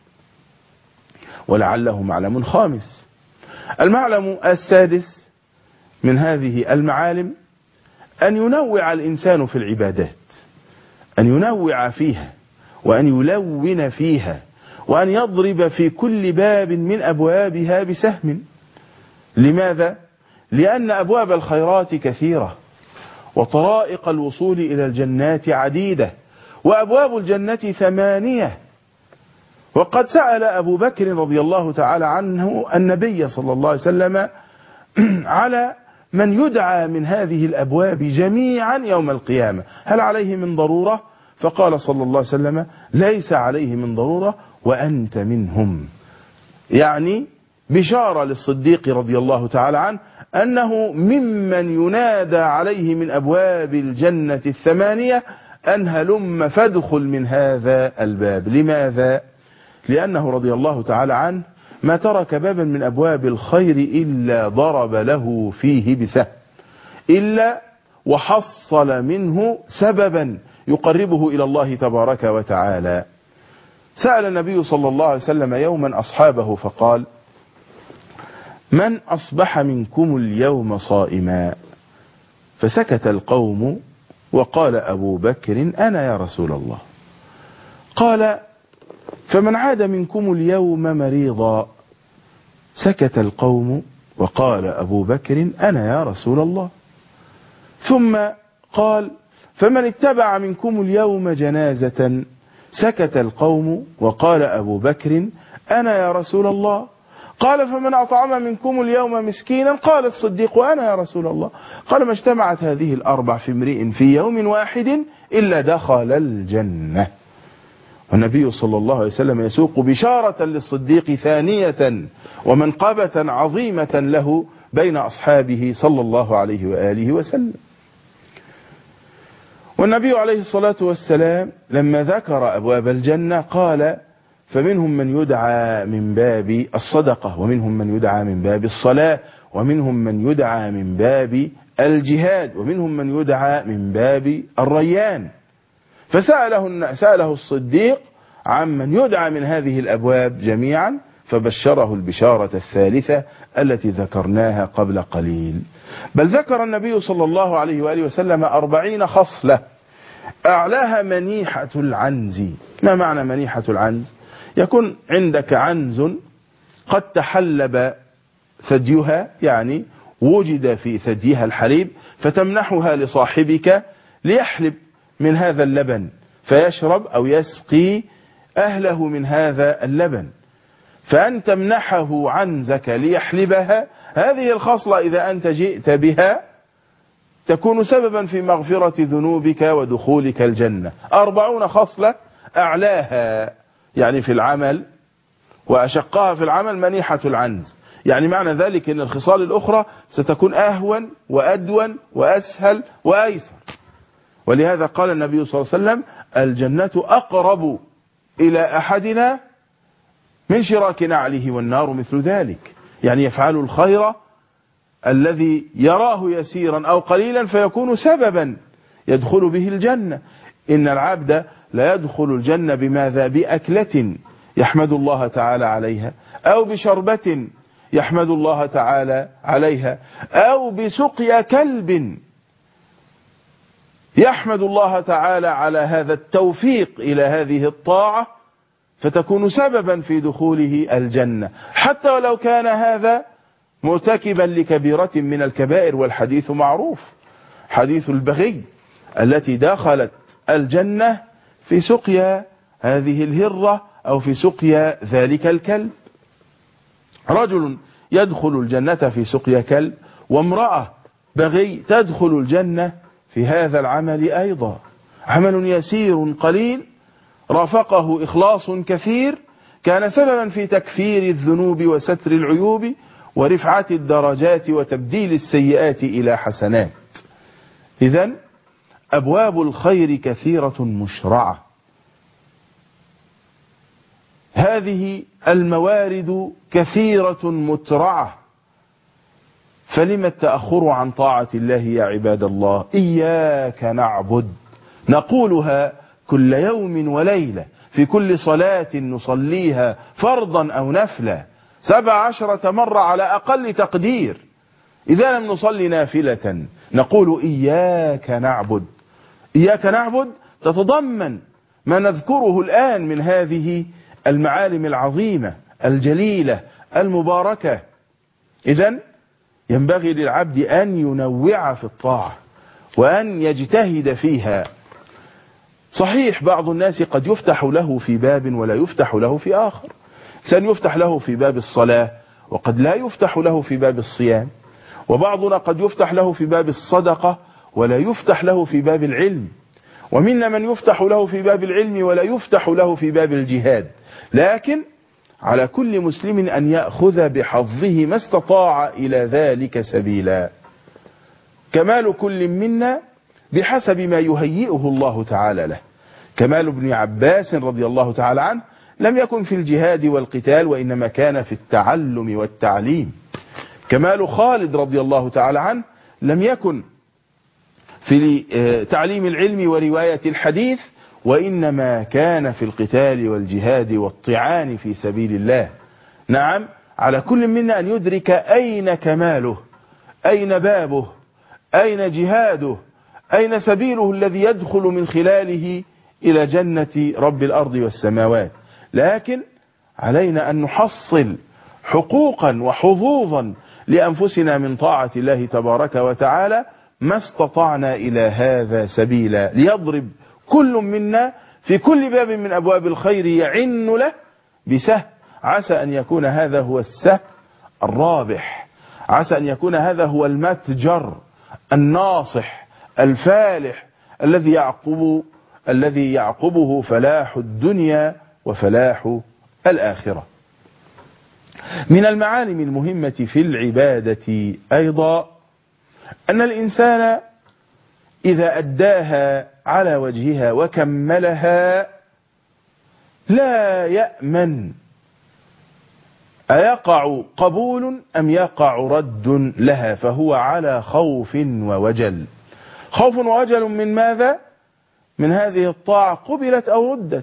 ولعله معلم خامس. المعلم السادس من هذه المعالم أن ينوع الإنسان في العبادات، أن ينوع فيها وأن يلون فيها وأن يضرب في كل باب من أبوابها بسهم. لماذا؟ لأن أبواب الخيرات كثيرة، وطرائق الوصول إلى الجنات عديدة، وأبواب الجنة ثمانية. وقد سأل أبو بكر رضي الله تعالى عنه النبي صلى الله عليه وسلم على من يدعى من هذه الأبواب جميعا يوم القيامة، هل عليه من ضرورة؟ فقال صلى الله عليه وسلم: ليس عليه من ضرورة وأنت منهم. يعني بشارة للصديق رضي الله تعالى عنه أنه ممن ينادى عليه من أبواب الجنة الثمانية أن هلم فادخل من هذا الباب. لماذا؟ لأنه رضي الله تعالى عنه ما ترك بابا من أبواب الخير إلا ضرب له فيه بسهم، إلا وحصل منه سببا يقربه إلى الله تبارك وتعالى. سأل النبي صلى الله عليه وسلم يوما أصحابه فقال: من أصبح منكم اليوم صائما؟ فسكت القوم، وقال أبو بكر: أنا يا رسول الله. قال: فمن عاد منكم اليوم مريضا؟ سكت القوم، وقال أبو بكر: أنا يا رسول الله. ثم قال: فمن اتبع منكم اليوم جنازة؟ سكت القوم، وقال أبو بكر: أنا يا رسول الله. قال: فمن أطعم منكم اليوم مسكينا؟ قال الصديق: أنا يا رسول الله. قال: ما اجتمعت هذه الأربع في امرئ في يوم واحد إلا دخل الجنة. والنبي صلى الله عليه وسلم يسوق بشارة للصديق ثانية ومنقبة عظيمة له بين أصحابه صلى الله عليه وآله وسلم. والنبي عليه الصلاة والسلام لما ذكر أبواب الجنة قال: فمنهم من يدعى من باب الصدقة، ومنهم من يدعى من باب الصلاة، ومنهم من يدعى من باب الجهاد، ومنهم من يدعى من باب الريان. فسأله سأله الصديق عمن يدعى من هذه الأبواب جميعا، فبشره البشارة الثالثة التي ذكرناها قبل قليل. بل ذكر النبي صلى الله عليه وآله وسلم أربعين خصلة أعلاها منيحة العنز. ما معنى منيحة العنز؟ يكون عندك عنز قد تحلب ثديها، يعني وجد في ثديها الحليب، فتمنحها لصاحبك ليحلب من هذا اللبن فيشرب أو يسقي أهله من هذا اللبن، فأن تمنحه عنزك ليحلبها. هذه الخصلة إذا أنت جئت بها تكون سببا في مغفرة ذنوبك ودخولك الجنة. أربعون خصلة أعلاها يعني في العمل وأشقها في العمل منيحة العنز، يعني معنى ذلك أن الخصال الأخرى ستكون أهون وأدون وأسهل وأيسر. ولهذا قال النبي صلى الله عليه وسلم: الجنة أقرب إلى أحدنا من شراك نعله، والنار مثل ذلك. يعني يفعل الخير الذي يراه يسيرا أو قليلا فيكون سببا يدخل به الجنة. إن العبد لا يدخل الجنة بماذا؟ بأكلة يحمد الله تعالى عليها، أو بشربة يحمد الله تعالى عليها، أو بسقيا كلب يحمد الله تعالى على هذا التوفيق إلى هذه الطاعة فتكون سببا في دخوله الجنة، حتى ولو كان هذا مرتكبا لكبيرة من الكبائر. والحديث معروف، حديث البغي التي دخلت الجنة في سقيا هذه الهرة أو في سقيا ذلك الكلب. رجل يدخل الجنة في سقيا كلب، وامرأة بغي تدخل الجنة في هذا العمل أيضا. عمل يسير قليل رافقه إخلاص كثير كان سببا في تكفير الذنوب وستر العيوب ورفعة الدرجات وتبديل السيئات إلى حسنات. إذن أبواب الخير كثيرة مشرعة، هذه الموارد كثيرة مترعة، فلم التأخر عن طاعة الله يا عباد الله؟ إياك نعبد نقولها كل يوم وليلة في كل صلاة نصليها فرضا أو نفلا سبع عشرة مرة على أقل تقدير. إذا لم نصلي نافلة نقول إياك نعبد. إياك نعبد تتضمن ما نذكره الآن من هذه المعالم العظيمة الجليلة المباركة. إذن ينبغي للعبد أن ينوع في الطاعة وأن يجتهد فيها. صحيح بعض الناس قد يفتح له في باب ولا يفتح له في آخر، سن يفتح له في باب الصلاة وقد لا يفتح له في باب الصيام، وبعضنا قد يفتح له في باب الصدقة ولا يفتح له في باب العلم، ومنا من يفتح له في باب العلم ولا يفتح له في باب الجهاد. لكن على كل مسلم أن يأخذ بحظه ما استطاع إلى ذلك سبيلا. كمال كل منا بحسب ما يهيئه الله تعالى له. كمال ابن عباس رضي الله تعالى عنه لم يكن في الجهاد والقتال، وإنما كان في التعلم والتعليم. كمال خالد رضي الله تعالى عنه لم يكن في تعليم العلم ورواية الحديث، وإنما كان في القتال والجهاد والطعان في سبيل الله. نعم، على كل منا أن يدرك أين كماله، أين بابه، أين جهاده، أين سبيله الذي يدخل من خلاله إلى جنة رب الأرض والسماوات. لكن علينا أن نحصل حقوقا وحظوظا لأنفسنا من طاعة الله تبارك وتعالى ما استطعنا إلى هذا سبيلا، ليضرب كل منا في كل باب من أبواب الخير يعن له بسهم، عسى أن يكون هذا هو السهم الرابح، عسى أن يكون هذا هو المتجر الناصح الفالح الذي يعقب الذي يعقبه فلاح الدنيا وفلاح الآخرة. من المعالم المهمة في العبادة أيضا أن الإنسان إذا أداها على وجهها وكملها لا يأمن أيقع قبول أم يقع رد لها، فهو على خوف ووجل. خوف ووجل من ماذا؟ من هذه الطاعة قبلت أو ردت.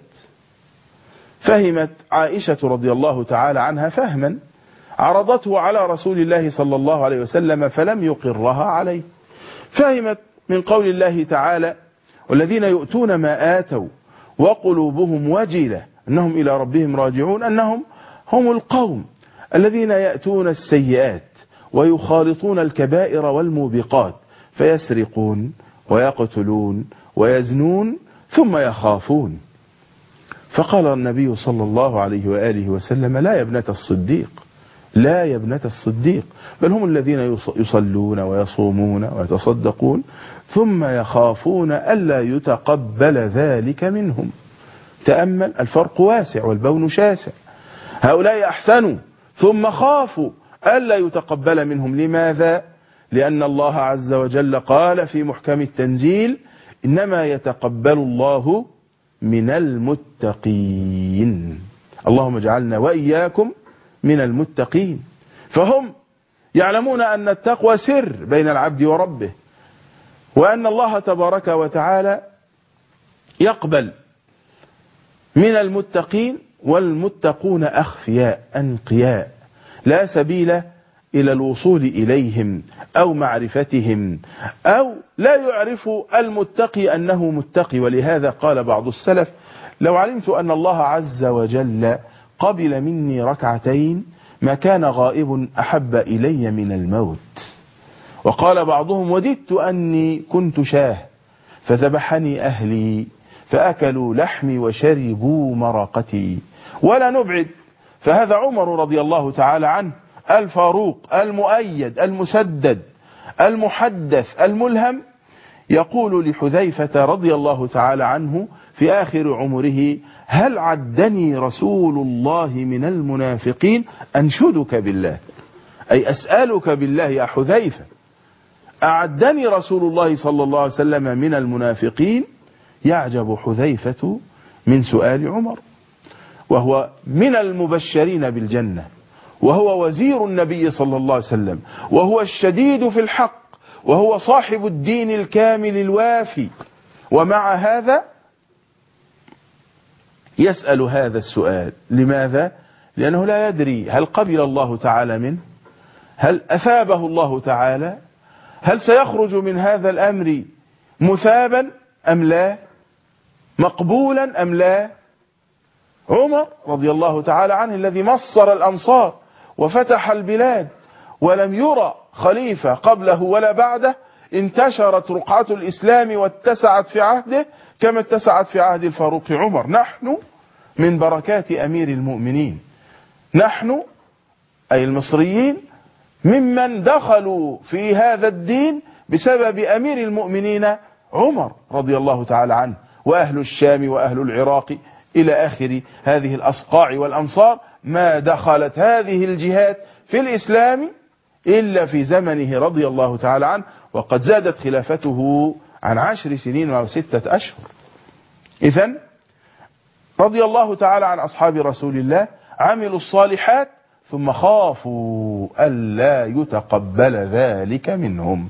فهمت عائشة رضي الله تعالى عنها فهما عرضته على رسول الله صلى الله عليه وسلم فلم يقرها عليه. فهمت من قول الله تعالى: والذين يؤتون ما آتوا وقلوبهم وجلة أنهم إلى ربهم راجعون، أنهم هم القوم الذين يأتون السيئات ويخالطون الكبائر والموبقات فيسرقون ويقتلون ويزنون ثم يخافون. فقال النبي صلى الله عليه وآله وسلم: لا يا ابنة الصديق، لا يا ابنة الصديق، بل هم الذين يصلون ويصومون ويتصدقون ثم يخافون ألا يتقبل ذلك منهم. تأمل، الفرق واسع والبون شاسع. هؤلاء أحسنوا ثم خافوا ألا يتقبل منهم. لماذا؟ لأن الله عز وجل قال في محكم التنزيل: إنما يتقبل الله من المتقين. اللهم اجعلنا وإياكم من المتقين. فهم يعلمون أن التقوى سر بين العبد وربه، وأن الله تبارك وتعالى يقبل من المتقين، والمتقون أخفياء أنقياء لا سبيل إلى الوصول إليهم أو معرفتهم، أو لا يعرف المتقي أنه متقي. ولهذا قال بعض السلف: لو علمت أن الله عز وجل قبل مني ركعتين ما كان غائب أحب إلي من الموت. وقال بعضهم: وددت أني كنت شاه فذبحني أهلي فأكلوا لحمي وشربوا مرقتي. ولا نبعد، فهذا عمر رضي الله تعالى عنه الفاروق المؤيد المسدد المحدث الملهم، يقول لحذيفة رضي الله تعالى عنه في آخر عمره: هل عدني رسول الله من المنافقين؟ أنشدك بالله، أي أسألك بالله يا حذيفة، أعدني رسول الله صلى الله عليه وسلم من المنافقين؟ يعجب حذيفة من سؤال عمر، وهو من المبشرين بالجنة، وهو وزير النبي صلى الله عليه وسلم، وهو الشديد في الحق، وهو صاحب الدين الكامل الوافي، ومع هذا يسأل هذا السؤال. لماذا؟ لأنه لا يدري هل قبل الله تعالى منه، هل أثابه الله تعالى، هل سيخرج من هذا الأمر مثابا أم لا، مقبولا أم لا. عمر رضي الله تعالى عنه الذي مصر الأمصار وفتح البلاد ولم يرى خليفة قبله ولا بعده، انتشرت رقعة الإسلام واتسعت في عهده كما اتسعت في عهد الفاروق عمر. نحن من بركات أمير المؤمنين، نحن أي المصريين ممن دخلوا في هذا الدين بسبب أمير المؤمنين عمر رضي الله تعالى عنه، وأهل الشام وأهل العراق إلى آخر هذه الأصقاع والأمصار ما دخلت هذه الجهات في الإسلام إلا في زمنه رضي الله تعالى عنه، وقد زادت خلافته عن عشر سنين وستة أشهر. إذن رضي الله تعالى عن أصحاب رسول الله، عملوا الصالحات ثم خافوا ألا يتقبل ذلك منهم.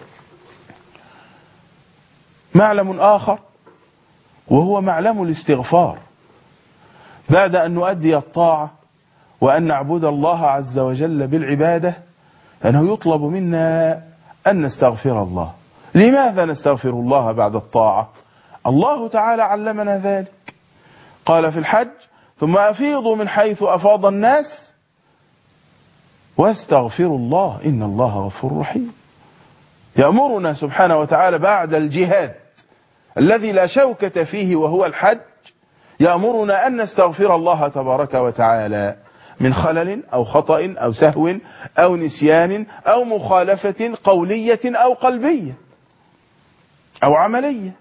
معلم آخر وهو معلم الاستغفار، بعد أن نؤدي الطاعة وأن نعبد الله عز وجل بالعبادة، أنه يطلب منا أن نستغفر الله. لماذا نستغفر الله بعد الطاعة؟ الله تعالى علمنا ذلك، قال في الحج: ثم أفيضوا من حيث أفاض الناس واستغفروا الله إن الله غفور رحيم. يأمرنا سبحانه وتعالى بعد الجهاد الذي لا شوكة فيه وهو الحج، يأمرنا أن نستغفر الله تبارك وتعالى من خلل أو خطأ أو سهو أو نسيان أو مخالفة قولية أو قلبية أو عملية.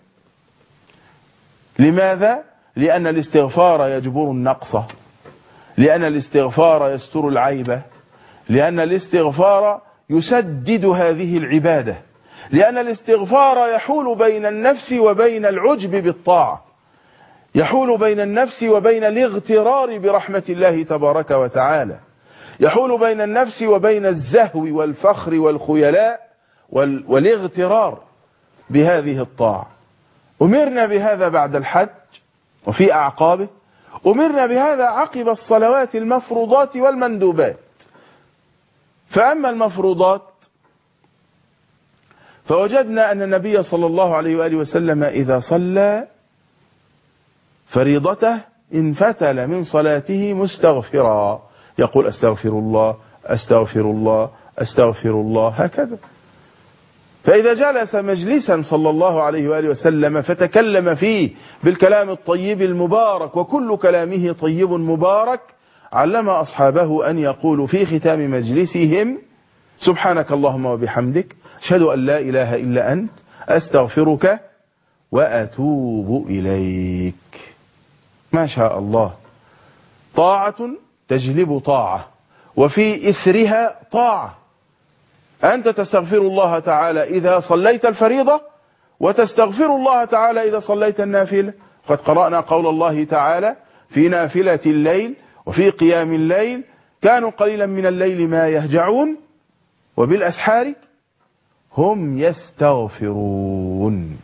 لماذا؟ لأن الاستغفار يجبر النقص، لأن الاستغفار يستر العيبة، لأن الاستغفار يسدد هذه العبادة، لأن الاستغفار يحول بين النفس وبين العجب بالطاعة، يحول بين النفس وبين الاغترار برحمة الله تبارك وتعالى، يحول بين النفس وبين الزهو والفخر والخيلاء والاغترار بهذه الطاعة. أمرنا بهذا بعد الحج وفي أعقابه، أمرنا بهذا عقب الصلوات المفروضات والمندوبات. فأما المفروضات فوجدنا أن النبي صلى الله عليه وآله وسلم إذا صلى فريضته انفتل من صلاته مستغفرا، يقول: أستغفر الله أستغفر الله أستغفر الله، هكذا. فإذا جلس مجلسا صلى الله عليه وآله وسلم فتكلم فيه بالكلام الطيب المبارك، وكل كلامه طيب مبارك، علم أصحابه أن يقولوا في ختام مجلسهم: سبحانك اللهم وبحمدك أشهد أن لا إله إلا أنت أستغفرك وأتوب إليك. ما شاء الله، طاعة تجلب طاعة، وفي إثرها طاعة. أنت تستغفر الله تعالى إذا صليت الفريضة، وتستغفر الله تعالى إذا صليت النافلة. قد قرأنا قول الله تعالى في نافلة الليل وفي قيام الليل: كانوا قليلا من الليل ما يهجعون وبالأسحار هم يستغفرون.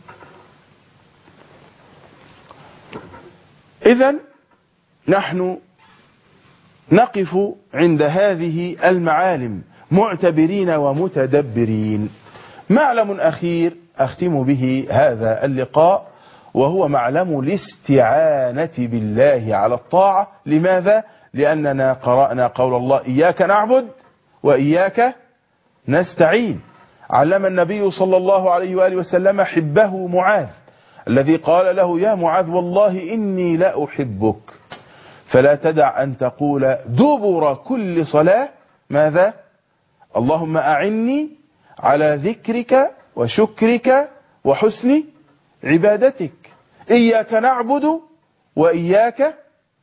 إذن نحن نقف عند هذه المعالم معتبرين ومتدبرين. معلم أخير أختم به هذا اللقاء، وهو معلم الاستعانة بالله على الطاعة. لماذا؟ لأننا قرأنا قول الله: إياك نعبد وإياك نستعين. علم النبي صلى الله عليه وآله وسلم حبه معاذ الذي قال له: يا معاذ والله إني لا أحبك، فلا تدع أن تقول دبر كل صلاة ماذا؟ اللهم أعني على ذكرك وشكرك وحسن عبادتك. إياك نعبد وإياك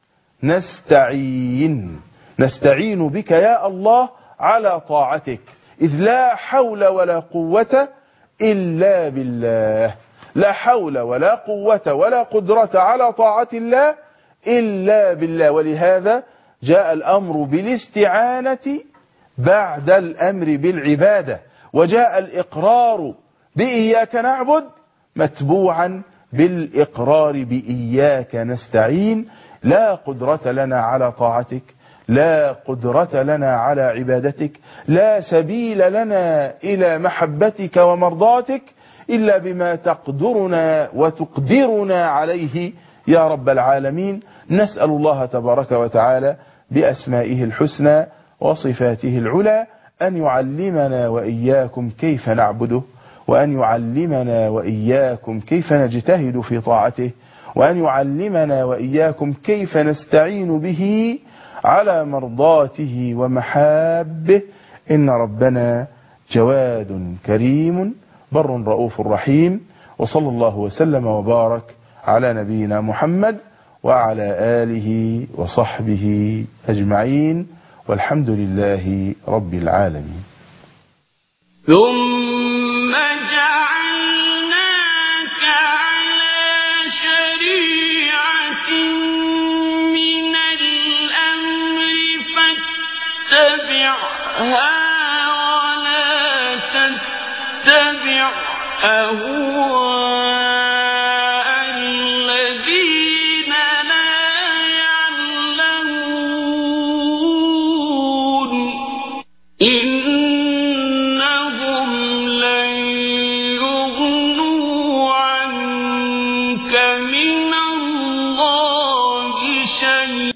نستعين، نستعين بك يا الله على طاعتك، إذ لا حول ولا قوة إلا بالله، لا حول ولا قوة ولا قدرة على طاعة الله إلا بالله. ولهذا جاء الأمر بالاستعانة بعد الأمر بالعبادة، وجاء الإقرار بإياك نعبد متبوعا بالإقرار بإياك نستعين. لا قدرة لنا على طاعتك، لا قدرة لنا على عبادتك، لا سبيل لنا إلى محبتك ومرضاتك إلا بما تقدرنا وتقدرنا عليه يا رب العالمين. نسأل الله تبارك وتعالى بأسمائه الحسنى وصفاته العلى أن يعلمنا وإياكم كيف نعبده، وأن يعلمنا وإياكم كيف نجتهد في طاعته، وأن يعلمنا وإياكم كيف نستعين به على مرضاته ومحابه. إن ربنا جواد كريم بر رؤوف رحيم. وصلى الله وسلم وبارك على نبينا محمد وعلى آله وصحبه أجمعين، والحمد لله رب العالمين. ثم جعلناك على شريعة من الأمر فاتبعها ولا تتبع أهواء الذين لا يعلمون. إنهم لن يغنوا عنك من الله شيئا.